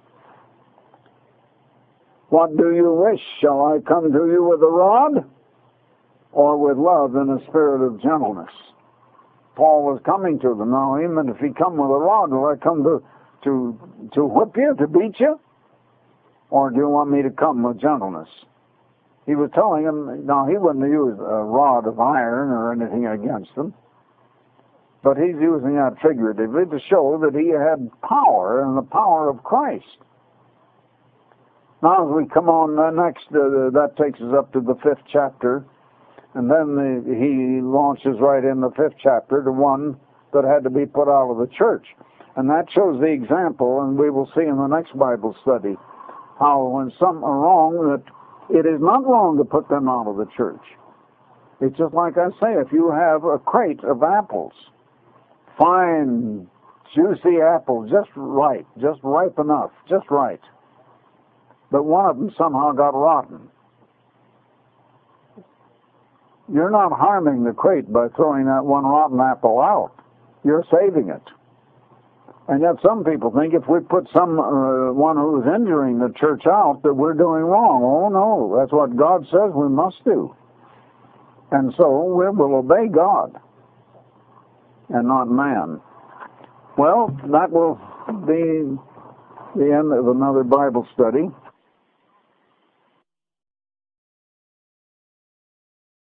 What do you wish? Shall I come to you with a rod, or with love and a spirit of gentleness? Paul was coming to them. Now, even if he come with a rod, will I come to, to, to whip you, to beat you? Or do you want me to come with gentleness? He was telling them, now he wouldn't have used a rod of iron or anything against them, but he's using that figuratively to show that he had power, and the power of Christ. Now, as we come on uh, next, uh, that takes us up to the fifth chapter, and then the, he launches right in the fifth chapter to one that had to be put out of the church. And that shows the example, and we will see in the next Bible study, how when some are wrong, that it is not wrong to put them out of the church. It's just like I say, if you have a crate of apples, fine, juicy apples, just right, just ripe enough, just right, but one of them somehow got rotten, you're not harming the crate by throwing that one rotten apple out. You're saving it. And yet some people think if we put some uh, one who's injuring the church out, that we're doing wrong. Oh, no, that's what God says we must do. And so we will obey God and not man. Well, that will be the end of another Bible study.